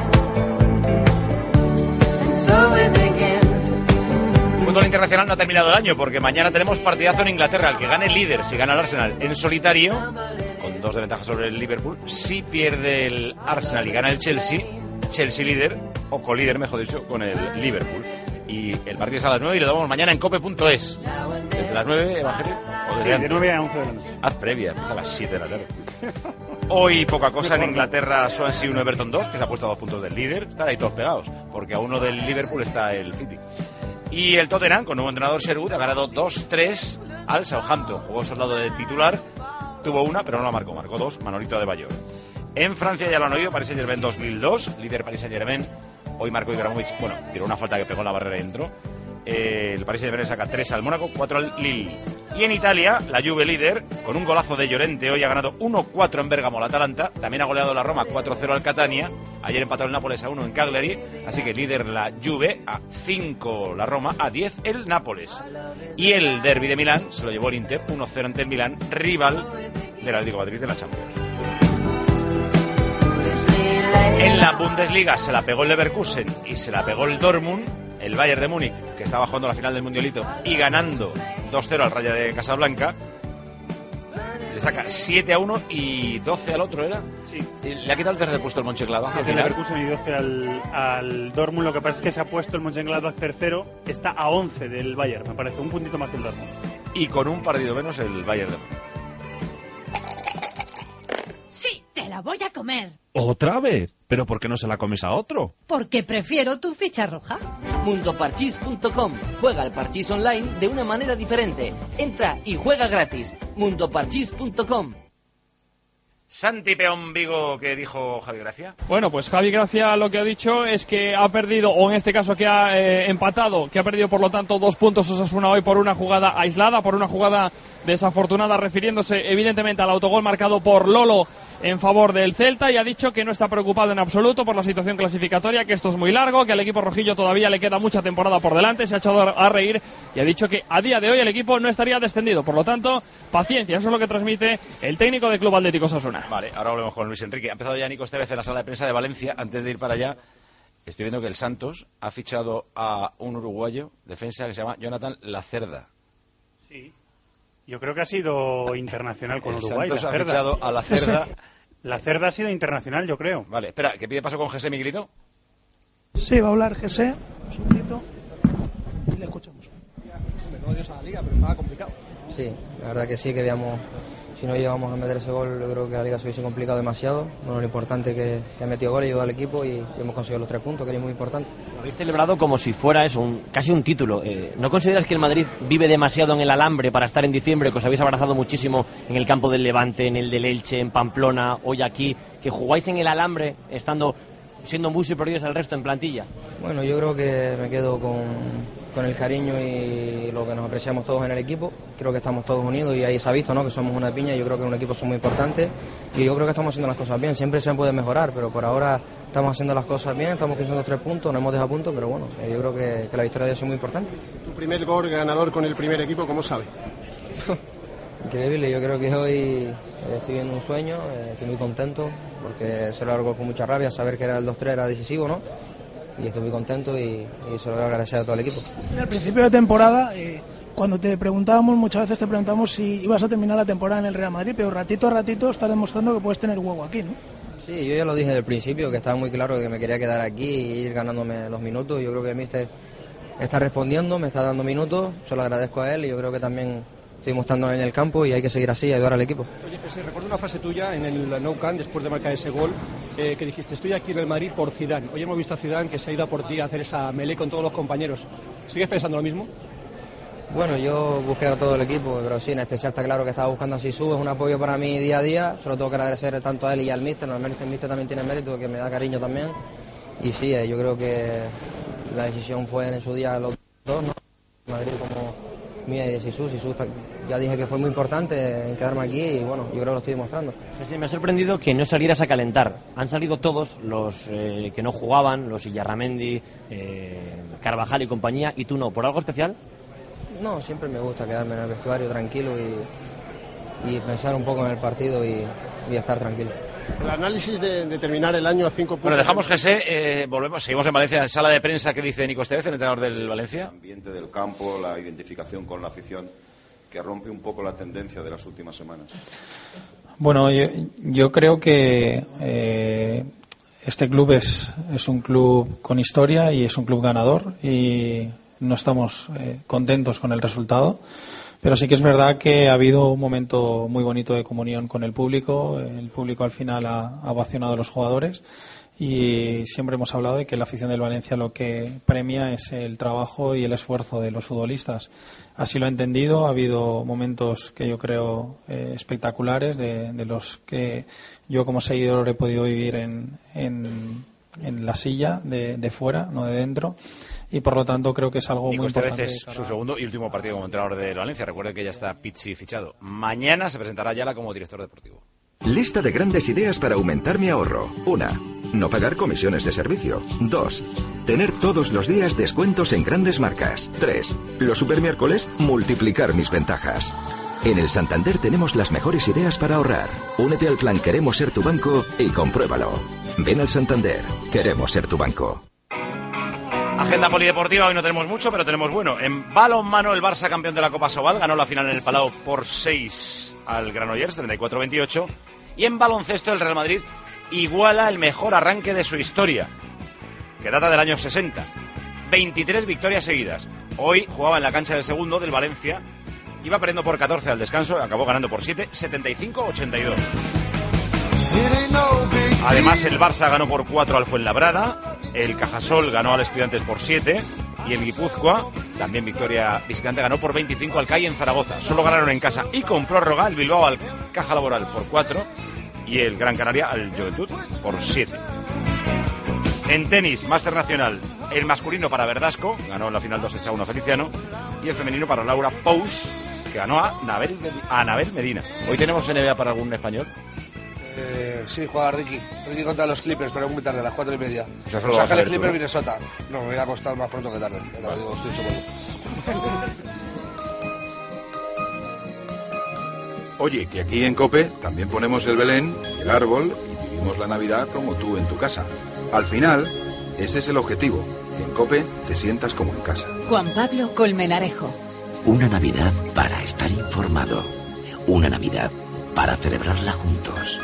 and so we begin. Fútbol internacional no ha terminado el año porque mañana tenemos partidazo en Inglaterra. El que gane el líder, si gana el Arsenal en solitario, con dos de ventaja sobre el Liverpool. Si pierde el Arsenal y gana el Chelsea, Chelsea líder, o colíder mejor dicho, con el Liverpool. Y el partido es a las nueve y lo damos mañana en cope punto es. Desde las nueve, Evangelio. O desde Sí, antes. de nueve a once de la noche. Haz previa, empieza a las siete de la tarde. Hoy poca cosa en Inglaterra, Swansea uno, Everton dos, que se ha puesto a dos puntos del líder. Están ahí todos pegados, porque a uno del Liverpool está el City. Y el Tottenham, con nuevo entrenador Sherwood, ha ganado dos tres al Southampton. Jugó soldado de titular, tuvo una, pero no la marcó. Marcó dos, Manolito de Bayor. En Francia ya lo han oído, Paris Saint-Germain dos mil dos, líder Paris Saint-Germain. Hoy marcó Ibrahimovic, bueno, tiró una falta que pegó en la barrera y entró. Eh, el Paris Saint-Germain saca tres al Mónaco, cuatro al Lille. Y en Italia, la Juve líder, con un golazo de Llorente, hoy ha ganado uno cuatro en Bérgamo al Atalanta. También ha goleado la Roma cuatro cero al Catania. Ayer empató el Nápoles a uno en Cagliari. Así que líder la Juve, a cinco la Roma, a diez el Nápoles. Y el derbi de Milán se lo llevó el Inter, uno cero ante el Milán, rival del Atlético de Madrid de la Champions. En la Bundesliga se la pegó el Leverkusen y se la pegó el Dortmund. El Bayern de Múnich, que estaba jugando la final del Mundialito y ganando dos cero al Rayo de Casablanca, le saca siete a uno y doce al otro, ¿era? Sí. Le ha quitado el tercer puesto el Mönchengladbach. siete al Leverkusen y doce al, al Dortmund. Lo que pasa es que se ha puesto el Mönchengladbach tercero. Está a once del Bayern, me parece. Un puntito más que el Dortmund. Y con un partido menos el Bayern de Múnich. Sí, te la voy a comer. ¿Otra vez? ¿Pero por qué no se la comes a otro? Porque prefiero tu ficha roja. mundo parchís punto com. Juega al parchís online de una manera diferente. Entra y juega gratis. mundo parchís punto com. Santi Peón Vigo, ¿qué dijo Javi Gracia? Bueno, pues Javi Gracia lo que ha dicho es que ha perdido, o en este caso que ha eh, empatado, que ha perdido por lo tanto dos puntos Osasuna hoy por una jugada aislada, por una jugada desafortunada, refiriéndose evidentemente al autogol marcado por Lolo en favor del Celta, y ha dicho que no está preocupado en absoluto por la situación clasificatoria, que esto es muy largo, que al equipo rojillo todavía le queda mucha temporada por delante. Se ha echado a reír y ha dicho que a día de hoy el equipo no estaría descendido, por lo tanto, paciencia, eso es lo que transmite el técnico del Club Atlético Osasuna. Vale, ahora volvemos con Luis Enrique. Ha empezado ya Nico Estevez en la sala de prensa de Valencia. Antes de ir para allá, estoy viendo que el Santos ha fichado a un uruguayo, defensa, que se llama Jonathan Lacerda. Sí. Yo creo que ha sido internacional con el Uruguay. Santos la ha Cerda. fichado a la Cerda. La Cerda ha sido internacional, yo creo. Vale, espera, ¿qué pide paso con José Miguelito? Sí, va a hablar José. Un segundito. Y le escuchamos. No dio a la liga, pero estaba complicado. Sí, la verdad que sí, que digamos, si no llegamos a meter ese gol, yo creo que la liga se hubiese complicado demasiado. Bueno, lo importante es que, que ha metido gol y ayudado al equipo, y, y hemos conseguido los tres puntos, que es muy importante. Lo habéis celebrado como si fuera eso, un, casi un título. Eh, ¿No consideras que el Madrid vive demasiado en el alambre para estar en diciembre, que os habéis abrazado muchísimo en el campo del Levante, en el del Elche, en Pamplona, hoy aquí, que jugáis en el alambre estando siendo muy superiores al resto en plantilla? Bueno, yo creo que me quedo con, con el cariño y lo que nos apreciamos todos en el equipo. Creo que estamos todos unidos y ahí se ha visto, ¿no?, que somos una piña. Yo creo que un equipo son muy importantes y yo creo que estamos haciendo las cosas bien. Siempre se puede mejorar, pero por ahora estamos haciendo las cosas bien, estamos consiguiendo tres puntos, no hemos dejado puntos, pero bueno, yo creo que, que la victoria de hoy es muy importante. Tu primer gol ganador con el primer equipo, ¿cómo sabe? Increíble, yo creo que hoy eh, estoy viendo un sueño, eh, estoy muy contento porque se lo hago con mucha rabia, saber que era el dos tres era decisivo, ¿no? Y estoy muy contento y, y se lo voy a agradecer a todo el equipo. Al principio de temporada, eh, cuando te preguntábamos, muchas veces te preguntábamos si ibas a terminar la temporada en el Real Madrid, pero ratito a ratito estás demostrando que puedes tener huevo aquí, ¿no? Sí, yo ya lo dije desde el principio, que estaba muy claro que me quería quedar aquí y ir ganándome los minutos. Yo creo que el míster está respondiendo, me está dando minutos, se lo agradezco a él y yo creo que también estoy mostrando en el campo y hay que seguir así y ayudar al equipo. Oye, José, recuerdo una frase tuya en el Nou Camp después de marcar ese gol, eh, que dijiste: estoy aquí en el Madrid por Zidane. Hoy hemos visto a Zidane que se ha ido a por ti a hacer esa melee con todos los compañeros. ¿Sigues pensando lo mismo? Bueno, yo busqué a todo el equipo, pero sí, en especial está claro que estaba buscando a Sisu, es un apoyo para mí día a día. Solo tengo que agradecer tanto a él y al míster. Normalmente el míster también tiene mérito, que me da cariño también. Y sí, eh, yo creo que la decisión fue en su día los dos, ¿no? Madrid como mía y de Sisu. Sisu ya dije que fue muy importante en quedarme aquí y bueno, yo creo que lo estoy demostrando. Sí, sí, me ha sorprendido que no salieras a calentar. Han salido todos los eh, que no jugaban, los Illarramendi, eh, Carvajal y compañía, y tú no. ¿Por algo especial? No, siempre me gusta quedarme en el vestuario tranquilo y, y pensar un poco en el partido y, y estar tranquilo. El análisis de, de terminar el año a cinco puntos. Bueno, dejamos José, eh, volvemos, seguimos en Valencia, en sala de prensa. ¿Qué dice Nico Estevez, el entrenador del Valencia? El ambiente del campo, la identificación con la afición, que rompe un poco la tendencia de las últimas semanas. Bueno, yo, yo creo que eh, este club es, es un club con historia y es un club ganador y no estamos eh, contentos con el resultado. Pero sí que es verdad que ha habido un momento muy bonito de comunión con el público. El público al final ha, ha ovacionado a los jugadores y siempre hemos hablado de que la afición del Valencia lo que premia es el trabajo y el esfuerzo de los futbolistas. Así lo he entendido. Ha habido momentos que yo creo eh, espectaculares de, de los que yo como seguidor he podido vivir en, en, en la silla de, de fuera, no de dentro. Y por lo tanto creo que es algo Nico muy importante. Estevez es su segundo y último partido como entrenador de Valencia. Recuerde que ya está Pizzi fichado. Mañana se presentará Ayala como director deportivo. Lista de grandes ideas para aumentar mi ahorro. Una, no pagar comisiones de servicio. Dos, tener todos los días descuentos en grandes marcas. Tres, los supermiércoles multiplicar mis ventajas. En el Santander tenemos las mejores ideas para ahorrar. Únete al plan Queremos Ser Tu Banco y compruébalo. Ven al Santander. Queremos ser tu banco. Agenda polideportiva, hoy no tenemos mucho, pero tenemos bueno. En balonmano, el Barça, campeón de la Copa Sobal, ganó la final en el Palau por seis al Granollers, treinta y cuatro a veintiocho. Y en baloncesto, el Real Madrid iguala el mejor arranque de su historia, que data del año sesenta. veintitrés victorias seguidas. Hoy jugaba en la cancha del segundo del Valencia, iba perdiendo por catorce al descanso, acabó ganando por siete, setenta y cinco a ochenta y dos. Además, el Barça ganó por cuatro al Fuenlabrada, el Cajasol ganó al Estudiantes por siete y el Guipúzcoa, también victoria visitante, ganó por veinticinco al C A I en Zaragoza. Solo ganaron en casa y con prórroga el Bilbao al Caja Laboral por cuatro y el Gran Canaria al Juventud por siete. En tenis, Máster Nacional, el masculino para Verdasco, ganó en la final dos a uno a Feliciano, y el femenino para Laura Pous, que ganó a Anabel, a Anabel Medina. ¿Hoy tenemos N B A para algún español? Eh, sí, juega Ricky. Ricky contra los Clippers, pero muy tarde, a las cuatro y media. Eso Los Ángeles Clippers, ¿no? Minnesota. No, me voy a acostar más pronto que tarde. Ya te lo digo, estoy seguro. Oye, que aquí en COPE también ponemos el Belén, el árbol y vivimos la Navidad como tú en tu casa. Al final, ese es el objetivo, que en COPE te sientas como en casa. Juan Pablo Colmenarejo. Una Navidad para estar informado. Una Navidad para celebrarla juntos.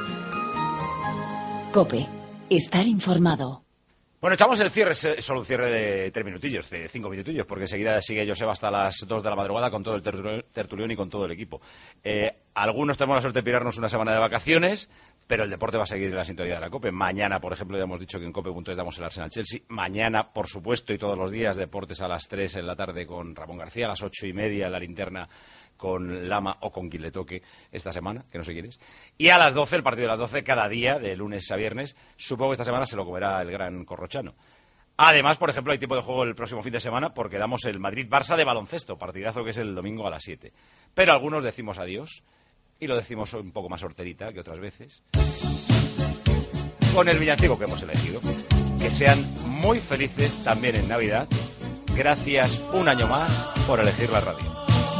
COPE. Estar informado. Bueno, echamos el cierre, es solo un cierre de tres minutillos, de cinco minutillos, porque enseguida sigue Joseba hasta las dos de la madrugada con todo el tertulión y con todo el equipo. Eh, algunos tenemos la suerte de pirarnos una semana de vacaciones, pero el deporte va a seguir en la sintonía de la COPE. Mañana, por ejemplo, ya hemos dicho que en COPE punto es damos el Arsenal-Chelsea. Mañana, por supuesto, y todos los días, deportes a las tres en la tarde con Ramón García, a las ocho y media en la linterna con Lama o con quien le toque esta semana, que no sé quién es. Y a las doce, el partido de las doce, cada día, de lunes a viernes. Supongo que esta semana se lo comerá el gran Corrochano. Además, por ejemplo, hay tiempo de juego el próximo fin de semana porque damos el Madrid-Barça de baloncesto, partidazo que es el domingo a las siete. Pero algunos decimos adiós, y lo decimos un poco más horterita que otras veces, con el villancico que hemos elegido. Que sean muy felices también en Navidad. Gracias un año más por elegir la radio.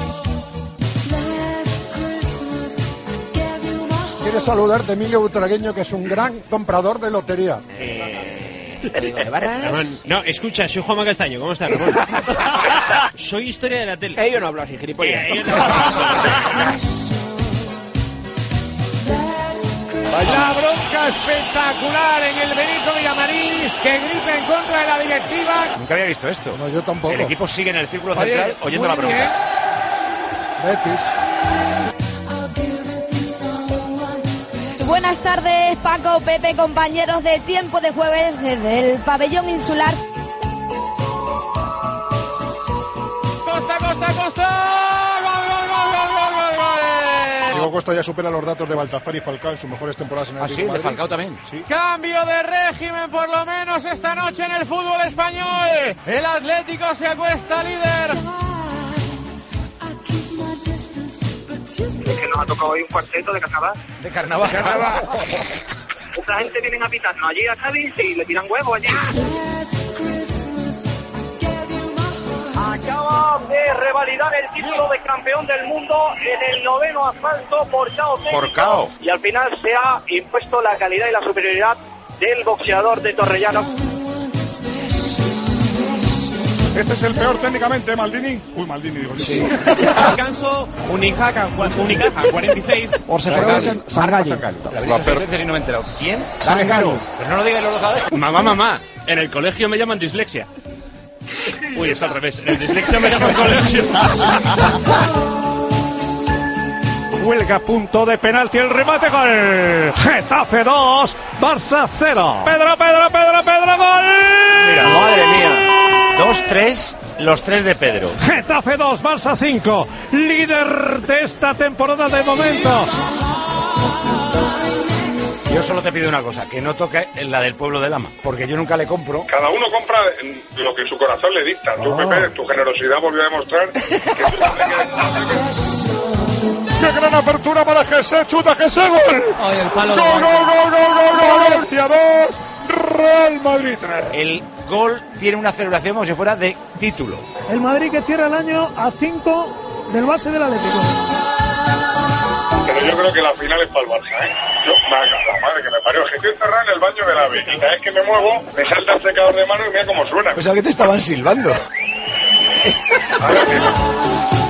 Quiere saludarte Emilio Butragueño, que es un gran comprador de lotería. Eh... Ramón, no, escucha, soy Juanma Castaño, ¿cómo estás, Ramón? Soy historia de la tele. Eh, yo no hablo así, gilipollas. Eh, no... La bronca espectacular en el Benito Villamarín, que grita en contra de la directiva. Nunca había visto esto. No, yo tampoco. El equipo sigue en el círculo central. Oye, oyendo la bronca. Buenas tardes, Paco, Pepe, compañeros de Tiempo de Jueves desde el pabellón insular. Costa, Costa, Costa. ¡Gol, gol, gol, gol, gol, gol! Diego Costa ya supera los datos de Baltazar y Falcao en sus mejores temporadas en el Atlético de Madrid. Falcao también. Sí. Cambio de régimen, por lo menos esta noche en el fútbol español. El Atlético se acuesta líder. Es que nos ha tocado hoy un cuarteto de carnaval. De carnaval. carnaval. Esta gente viene a pitarnos allí a Cádiz y le tiran huevos allí. Acaba de revalidar el título de campeón del mundo en el noveno asalto por K O técnico. Por K O. Y al final se ha impuesto la calidad y la superioridad del boxeador de Torrellano. Este es el peor técnicamente, Maldini. Uy, Maldini, digo. Sí. Descanso, Unicaja, Unicaja, cuarenta y seis. Por se aprovechan Sangalli. La he visto seis veces y no me he enterado. ¿Quién? Sangalli. Pero no lo digáis los dos a la vez. Mamá, mamá, en el colegio me llaman dislexia. Uy, es al revés. En el dislexia me llaman colegio. Huelga punto de penalti, el remate, gol. Getafe dos, Barça cero. Pedro, Pedro, Pedro, Pedro, gol. Mira, madre mía. dos tres, los tres de Pedro. Getafe dos, Barça cinco. Líder de esta temporada de momento. Yo solo te pido una cosa, que no toque la del pueblo de Lama, porque yo nunca le compro. Cada uno compra lo que su corazón le dicta. Tú, Pepe, tu generosidad volvió a demostrar que tú también quieres... ¡Qué gran apertura para Jesse! ¡Chuta Jesse! ¡Gol! Ay, el palo ¡Gol, de gol, gol, gol, gol, gol! Valencia dos, Real Madrid tres. El gol tiene una celebración como si fuera de título. El Madrid que cierra el año a cinco del base del Atlético. Pero yo creo que la final es para el Barça, ¿eh? Yo, la, la madre que me parió, que estoy encerrado en el baño del AVE y cada vez que me muevo me salta el secador de mano y mira cómo suena. Pues a que te estaban silbando.